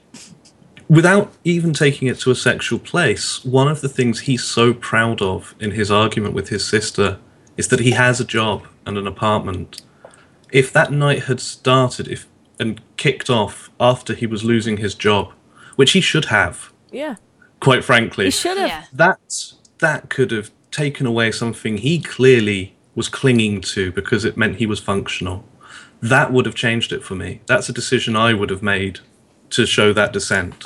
without even taking it to a sexual place. One of the things he's so proud of in his argument with his sister is that he has a job and an apartment. If that night had started if and kicked off after he was losing his job, which he should have, yeah, quite frankly, he should have. Yeah. that that could have taken away something he clearly was clinging to because it meant he was functional. That would have changed it for me. That's a decision I would have made to show that dissent.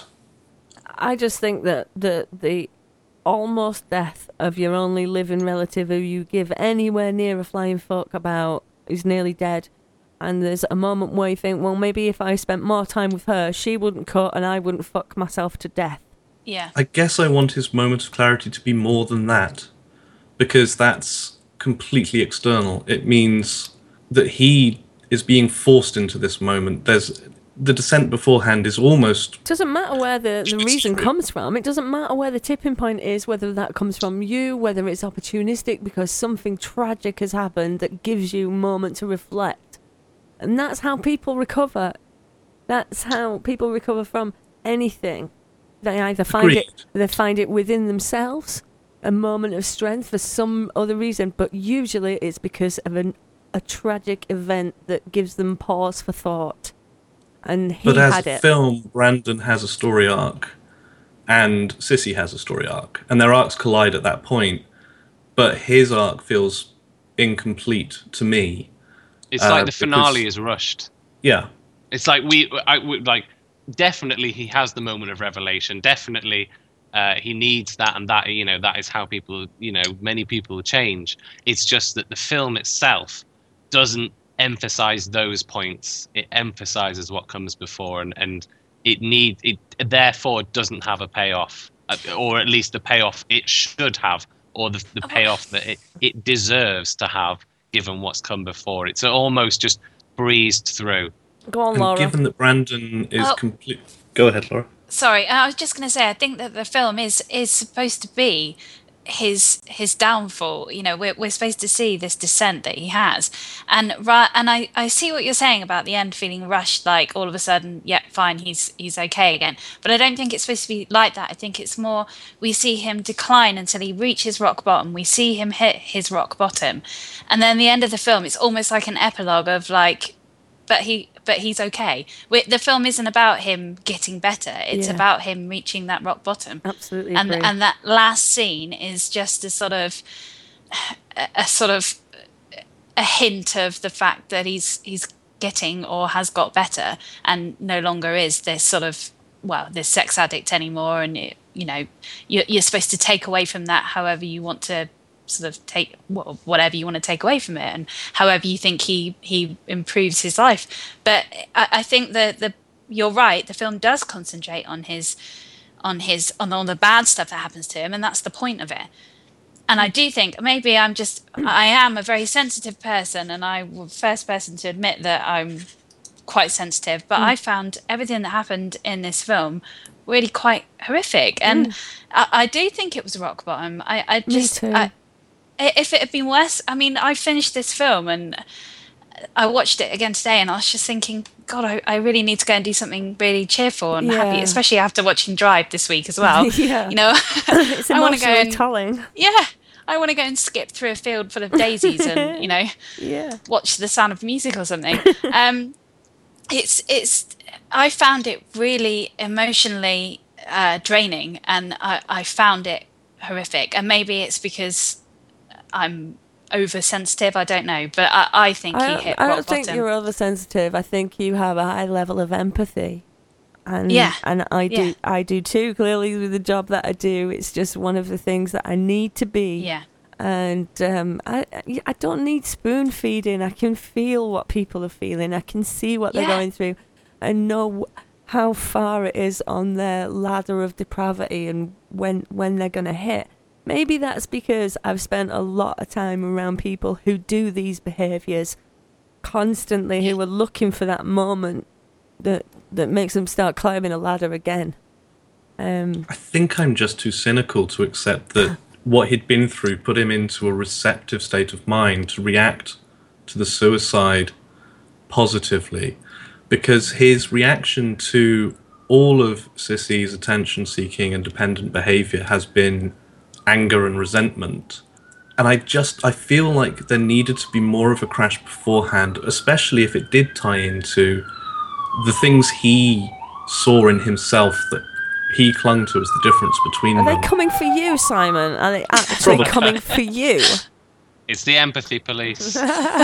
I just think that the the almost death of your only living relative who you give anywhere near a flying fuck about is nearly dead, and there's a moment where you think, well, maybe if I spent more time with her, she wouldn't cut and I wouldn't fuck myself to death. Yeah. I guess I want his moment of clarity to be more than that, because that's completely external. It means that he is being forced into this moment. There's the descent beforehand is almost It doesn't matter where the, the reason True. comes from. It doesn't matter where the tipping point is, whether that comes from you, whether it's opportunistic because something tragic has happened that gives you a moment to reflect. And that's how people recover. That's how people recover from anything. They either find Agreed. it they find it within themselves, a moment of strength for some other reason, but usually it's because of an, a tragic event that gives them pause for thought. And he But as had a it. film, Brandon has a story arc, and Sissy has a story arc, and their arcs collide at that point. But his arc feels incomplete to me. It's Uh, like the because- finale is rushed. Yeah, It's like we, I, we, like, definitely he has the moment of revelation. Definitely, uh, he needs that, and that, you know, that is how people, you know, many people change. It's just that the film itself doesn't emphasize those points. It emphasizes what comes before, and and it need it therefore doesn't have a payoff, uh, or at least the payoff it should have, or the the payoff that it, it deserves to have, given what's come before. It's almost just breezed through. Go on, and Laura. given that Brandon is Oh. complete... Go ahead, Laura. Sorry, I was just going to say, I think that the film is is supposed to be his his downfall. You know, we're we're supposed to see this descent that he has, and ra- and I, I see what you're saying about the end feeling rushed, like all of a sudden, yeah, fine, he's he's okay again. But I don't think it's supposed to be like that. I think it's more we see him decline until he reaches rock bottom. We see him hit his rock bottom, and then the end of the film, it's almost like an epilogue of like, but he. But he's okay. we the film isn't about him getting better. It's Yeah. about him reaching that rock bottom. Absolutely And agree. and that last scene is just a sort of a, a sort of a hint of the fact that he's he's getting or has got better and no longer is this sort of well this sex addict anymore. And it, you know you're, you're supposed to take away from that however you want to sort of take wh- whatever you want to take away from it and however you think he he improves his life. But I, I think that the you're right, the film does concentrate on his on his on all the bad stuff that happens to him, and that's the point of it. And I do think maybe I'm just I am a very sensitive person, and I'm the first person to admit that I'm quite sensitive, but I found everything that happened in this film really quite horrific, and I, I do think it was rock bottom. I, I Me just too. I, if it had been worse, I mean, I finished this film and I watched it again today, and I was just thinking, God, I, I really need to go and do something really cheerful and happy, Yeah. especially after watching Drive this week as well. Yeah. You know, It's I want to go emotionally and telling. yeah, I want to go and skip through a field full of daisies and you know Yeah. watch The Sound of Music or something. Um, it's it's I found it really emotionally uh, draining, and I, I found it horrific. And maybe it's because I'm oversensitive. I don't know, but I, I think I he don't, hit I rock don't think bottom. you're oversensitive. I think you have a high level of empathy. And, Yeah. and I do Yeah. I do too. Clearly, with the job that I do, it's just one of the things that I need to be. Yeah, And um, I I don't need spoon feeding. I can feel what people are feeling. I can see what they're Yeah. going through, and know how far it is on their ladder of depravity and when when they're gonna hit. Maybe that's because I've spent a lot of time around people who do these behaviours constantly, who are looking for that moment that that makes them start climbing a ladder again. Um, I think I'm just too cynical to accept that what he'd been through put him into a receptive state of mind to react to the suicide positively, because his reaction to all of Sissy's attention-seeking and dependent behaviour has been anger and resentment. And I just, I feel like there needed to be more of a crash beforehand, especially if it did tie into the things he saw in himself that he clung to as the difference between are them. they coming for you, Simon? Are they actually Probably. coming for you? It's the empathy police.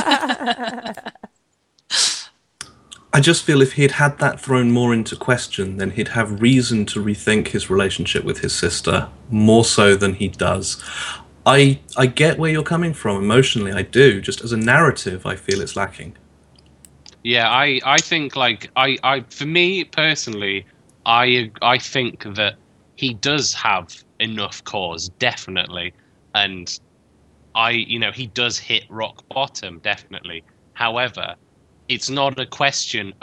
I just feel if he'd had that thrown more into question, then he'd have reason to rethink his relationship with his sister, more so than he does. I I get where you're coming from emotionally, I do. Just as a narrative, I feel it's lacking. Yeah, I, I think like I, I for me personally, I I think that he does have enough cause, definitely, and I you know he does hit rock bottom, definitely. However, it's not a question of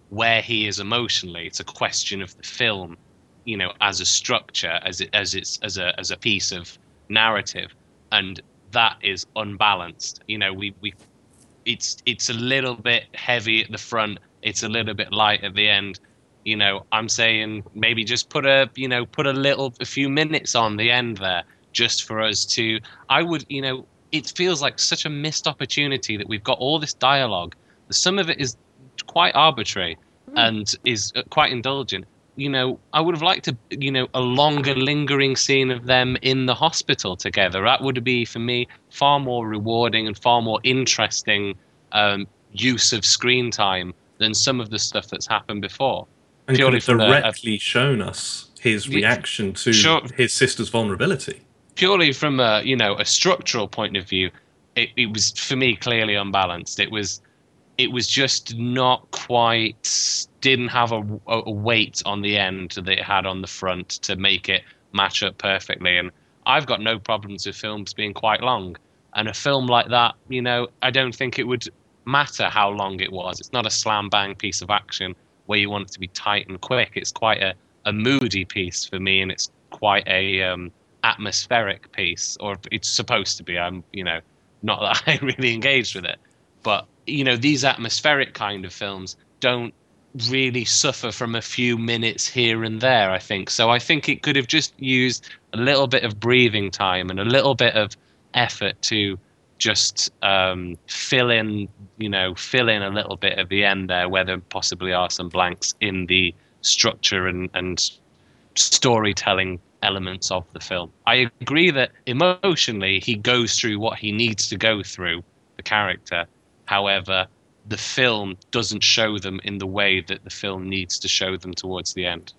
where he is emotionally. It's a question of the film, you know, as a structure, as it as it's as a as a piece of narrative, and that is unbalanced. You know, we we it's it's a little bit heavy at the front, it's a little bit light at the end. You know, I'm saying maybe just put a you know put a little a few minutes on the end there, just for us to. I would, you know, it feels like such a missed opportunity that we've got all this dialogue. Some of it is quite arbitrary mm. and is quite indulgent. You know, I would have liked to, you know, a longer lingering scene of them in the hospital together. That would be, for me, far more rewarding and far more interesting um, use of screen time than some of the stuff that's happened before. And Purely could have from directly a, shown us his reaction to sure. his sister's vulnerability. Purely from a, you know, a structural point of view, it, it was, for me, clearly unbalanced. It was... It was just not quite, didn't have a, a weight on the end that it had on the front to make it match up perfectly. And I've got no problems with films being quite long. And a film like that, you know, I don't think it would matter how long it was. It's not a slam bang piece of action where you want it to be tight and quick. It's quite a, a moody piece for me, and it's quite a um, atmospheric piece, or it's supposed to be. I'm, you know, not that I really engaged with it, but you know, these atmospheric kind of films don't really suffer from a few minutes here and there, I think. So I think it could have just used a little bit of breathing time and a little bit of effort to just um, fill in, you know, fill in a little bit at the end there where there possibly are some blanks in the structure and, and storytelling elements of the film. I agree that emotionally he goes through what he needs to go through, the character. However, the film doesn't show them in the way that the film needs to show them towards the end.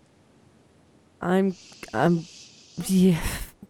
I'm, I'm, yeah.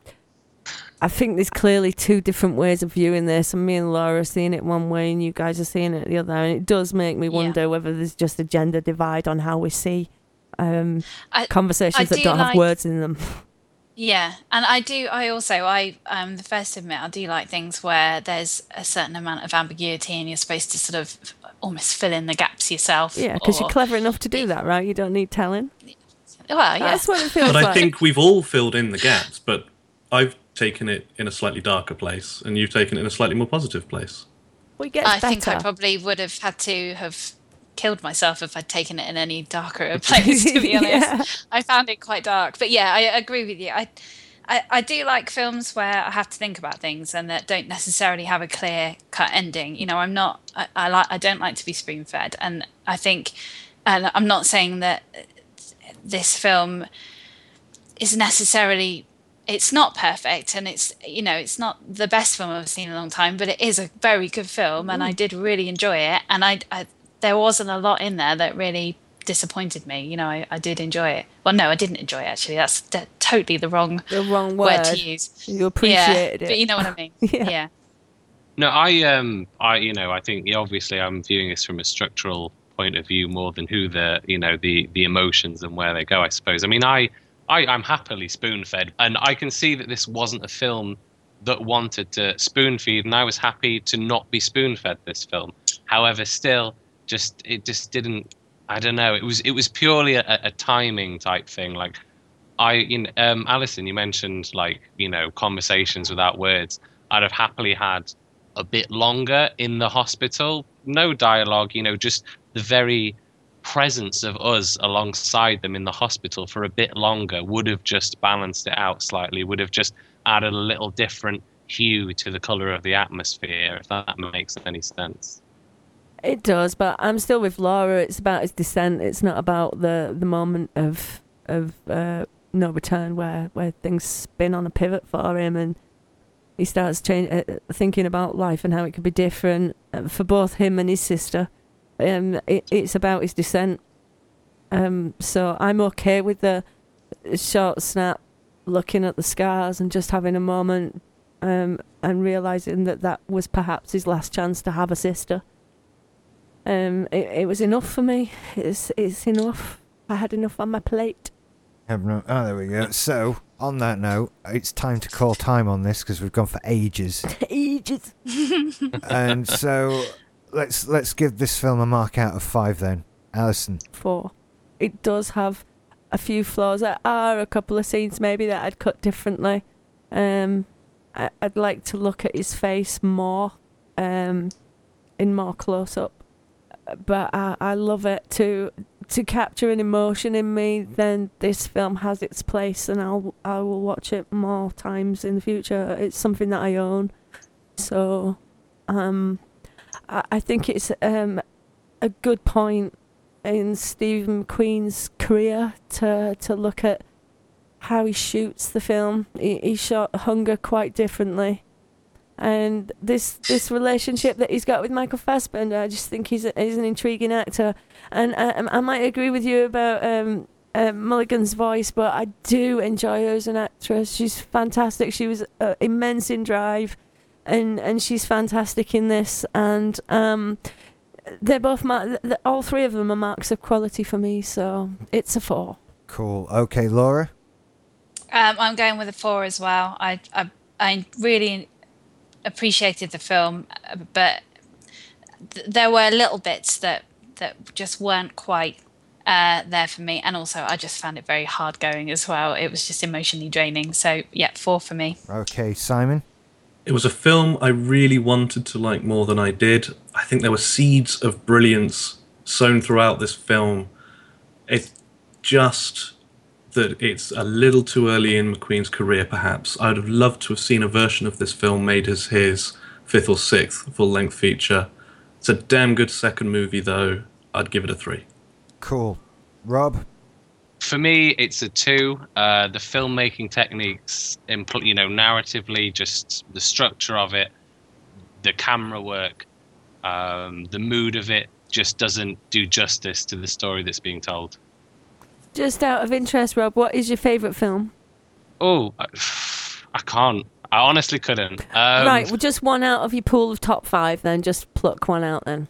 I think there's clearly two different ways of viewing this, and me and Laura are seeing it one way, and you guys are seeing it the other. And it does make me wonder yeah. whether there's just a gender divide on how we see um, I, conversations I that do don't like... have words in them. Yeah, and I do, I also, I, um, the first to admit, I do like things where there's a certain amount of ambiguity and you're supposed to sort of almost fill in the gaps yourself. Yeah, because you're clever enough to do that, right? You don't need telling. Well, yeah. That's what it feels but like. But I think we've all filled in the gaps, but I've taken it in a slightly darker place and you've taken it in a slightly more positive place. Well, it gets I better. think I probably would have had to have killed myself if I'd taken it in any darker place, to be honest. yeah. I found it quite dark, but yeah, I agree with you. I, I I do like films where I have to think about things and that don't necessarily have a clear cut ending. You know, I'm not I, I like I don't like to be spoon fed, and I think, and I'm not saying that this film is necessarily, it's not perfect, and it's, you know, it's not the best film I've seen in a long time, but it is a very good film, mm. and I did really enjoy it, and I, I there wasn't a lot in there that really disappointed me. You know, I, I did enjoy it. Well, no, I didn't enjoy it, actually. That's d- totally the wrong, the wrong word. word to use. You appreciated yeah, it. But you know what I mean. yeah. yeah. No, I, um, I, you know, I think yeah, obviously I'm viewing this from a structural point of view more than who the, you know, the, the emotions and where they go, I suppose. I mean, I, I, I'm happily spoon-fed, and I can see that this wasn't a film that wanted to spoon-feed, and I was happy to not be spoon-fed this film. However, still, just it just didn't. I don't know. It was it was purely a, a timing type thing. Like, I, you know, um, Alison, you mentioned like you know conversations without words. I'd have happily had a bit longer in the hospital, no dialogue. You know, just the very presence of us alongside them in the hospital for a bit longer would have just balanced it out slightly. Would have just added a little different hue to the color of the atmosphere, if that makes any sense. It does, but I'm still with Laura. It's about his descent. It's not about the, the moment of of uh, no return where, where things spin on a pivot for him and he starts change, uh, thinking about life and how it could be different uh, for both him and his sister. Um, it, it's about his descent. Um, so I'm okay with the short snap, looking at the scars and just having a moment um, and realising that that was perhaps his last chance to have a sister. Um, it, it was enough for me. It's it's enough. I had enough on my plate. Have no, oh, there we go. So, on that note, it's time to call time on this because we've gone for ages. ages. And so, let's let's give this film a mark out of five then. Alison. Four. It does have a few flaws. There are a couple of scenes maybe that I'd cut differently. Um, I, I'd like to look at his face more, um, in more close up. But I, I love it. To to capture an emotion in me, then this film has its place, and I'll I will watch it more times in the future. It's something that I own, so um, I, I think it's um a good point in Stephen McQueen's career to to look at how he shoots the film. He, he shot Hunger quite differently. And this this relationship that he's got with Michael Fassbender, I just think he's a, he's an intriguing actor. And I, I might agree with you about um, uh, Mulligan's voice, but I do enjoy her as an actress. She's fantastic. She was uh, immense in Drive, and, and she's fantastic in this. And um, they're both mar- all three of them are marks of quality for me. So it's a four. Cool. Okay, Laura. Um, I'm going with a four as well. I I, I really appreciated the film, but th- there were little bits that that just weren't quite uh, there for me, and also I just found it very hard going as well. It was just emotionally draining. So yeah, four for me. Okay, Simon. It was a film I really wanted to like more than I did. I think there were seeds of brilliance sown throughout this film. It's just that it's a little too early in McQueen's career, perhaps. I'd have loved to have seen a version of this film made as his fifth or sixth full-length feature. It's a damn good second movie, though. I'd give it a three. Cool. Rob? For me, it's a two. Uh, the filmmaking techniques, impl- you know, narratively, just the structure of it, the camera work, um, the mood of it just doesn't do justice to the story that's being told. Just out of interest, Rob, what is your favourite film? Oh, I, I can't. I honestly couldn't. Um, Right, well, just one out of your pool of top five, then. Just pluck one out, then.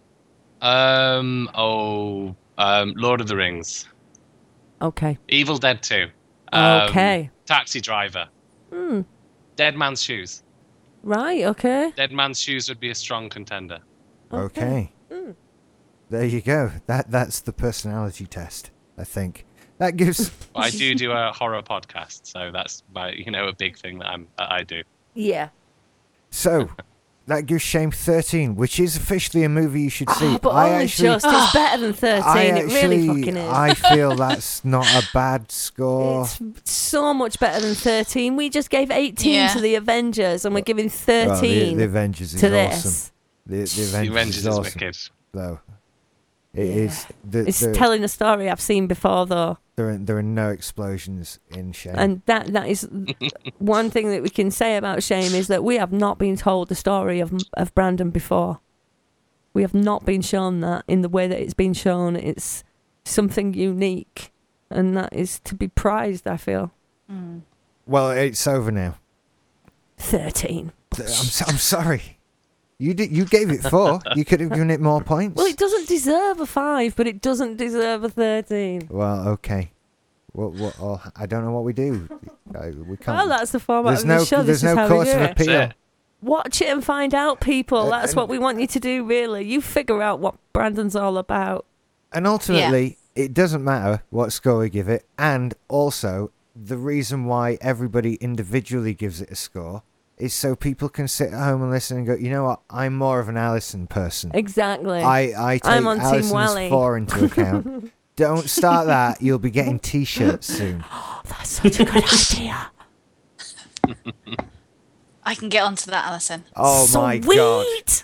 Um. Oh. Um. Lord of the Rings. Okay. Evil Dead two. Um, Okay. Taxi Driver. Hmm. Dead Man's Shoes. Right, okay. Dead Man's Shoes would be a strong contender. Okay. Mm. There you go. That That's the personality test, I think. That gives... I do do a horror podcast, so that's my, you know, a big thing that I'm that I do. Yeah. So, that gives Shame thirteen, which is officially a movie you should see. Oh, but I only actually, just. It's better than thirteen. I it really actually- fucking is. I feel that's not a bad score. It's so much better than thirteen. We just gave eighteen Yeah. to the Avengers, and we're giving Well, the, thirteen the Avengers is to awesome. this. The, the Avengers, The Avengers is is awesome, wicked. though. It Yeah. is. The, It's the, telling a story I've seen before, though. there, are, there are no explosions in Shame. And that that is one thing that we can say about Shame is that we have not been told the story of of Brandon before. We have not been shown that in the way that it's been shown. It's something unique, and that is to be prized, I feel. Mm. Well, it's over now. thirteen. Th- I'm, so, I'm sorry. You did. You gave it four. You could have given it more points. Well, it doesn't deserve a five, but it doesn't deserve a thirteen. Well, okay. What? What? Oh, I don't know what we do. I, we can't. Well, that's the format there's of no. the show. There's This is no how course we of do it. appeal. That's it. Watch it and find out, people. Uh, That's and- what we want you to do, really. You figure out what Brandon's all about. And ultimately, it doesn't matter what score we give it, and also the reason why everybody individually gives it a score is so people can sit at home and listen and go, you know what, I'm more of an Alison person. Exactly. I, I take I'm on Team Alison's Wally. four into account. Don't start that. You'll be getting T-shirts soon. That's such a good idea. I can get onto that, Alison. Oh my god. Sweet!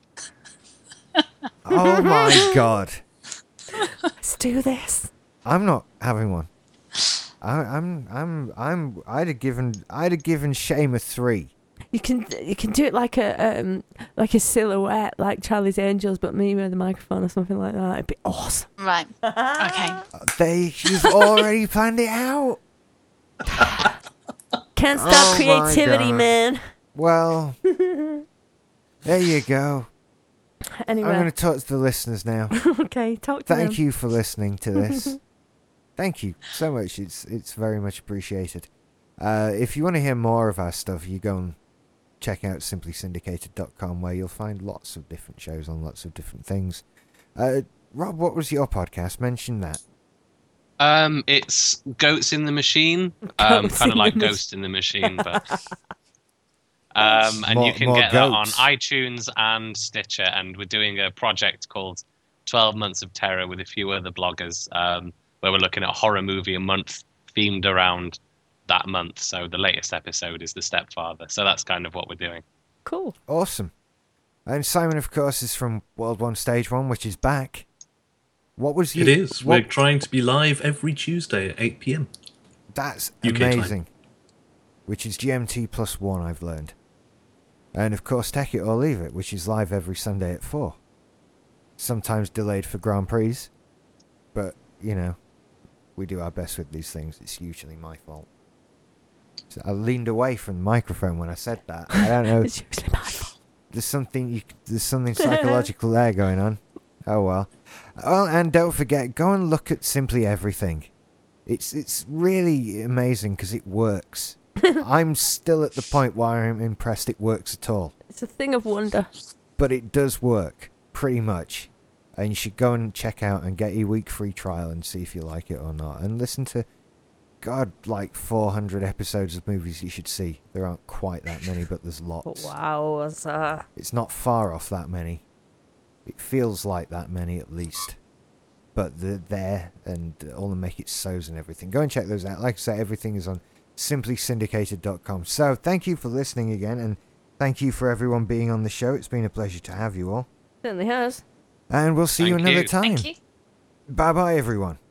Oh my god. Let's do this. I'm not having one. I, I'm I'm I'm I'd have given I'd have given Shame a three. You can you can do it like a um like a silhouette, like Charlie's Angels, but me with the microphone or something like that. It'd be awesome. Right. Okay. They you've already planned it out. Can't stop Oh my creativity, God. man. Well, there you go. Anyway, I'm going to talk to the listeners now. okay, talk to Thank them. you for listening to this. Thank you so much. It's it's very much appreciated. Uh, if you want to hear more of our stuff, you go and check out simply syndicated dot com, where you'll find lots of different shows on lots of different things. Uh, Rob, what was your podcast? Mention that. Um, it's Goats in the Machine, um, Goats kind of in like the Mach- Ghost in the Machine, but um, and More- you can more get that on goats. iTunes and Stitcher, and we're doing a project called twelve Months of Terror with a few other bloggers, um, where we're looking at a horror movie a month themed around that month. So the latest episode is The Stepfather. So that's kind of what we're doing. Cool. Awesome. And Simon, of course, is from World One Stage One, which is back. What was you? It is. What, We're trying to be live every Tuesday at eight p.m. that's U K time. amazing. Which is G M T plus one, I've learned. And of course, Take It or Leave It, which is live every Sunday at four. Sometimes delayed for Grand Prix, but you know, we do our best with these things. It's usually my fault. So I leaned away from the microphone when I said that. I don't know. It's usually my fault. There's something you, there's something psychological there going on. Oh well. Oh, and don't forget, go and look at Simply Everything. It's it's really amazing because it works. I'm still at the point where I'm impressed it works at all, It's a thing of wonder. but it does work pretty much. And you should go and check out and get your week free trial and see if you like it or not. And listen to, God, like four hundred episodes of movies you should see. There aren't quite that many, but there's lots. Wow. It's, uh, It's not far off that many. It feels like that many at least. But they're there, and all the Make It So's and everything. Go and check those out. Like I say, everything is on simply syndicated dot com. So thank you for listening again, and thank you for everyone being on the show. It's been a pleasure to have you all. certainly has. And we'll see you Thank another you. time. Thank you. Bye bye, everyone.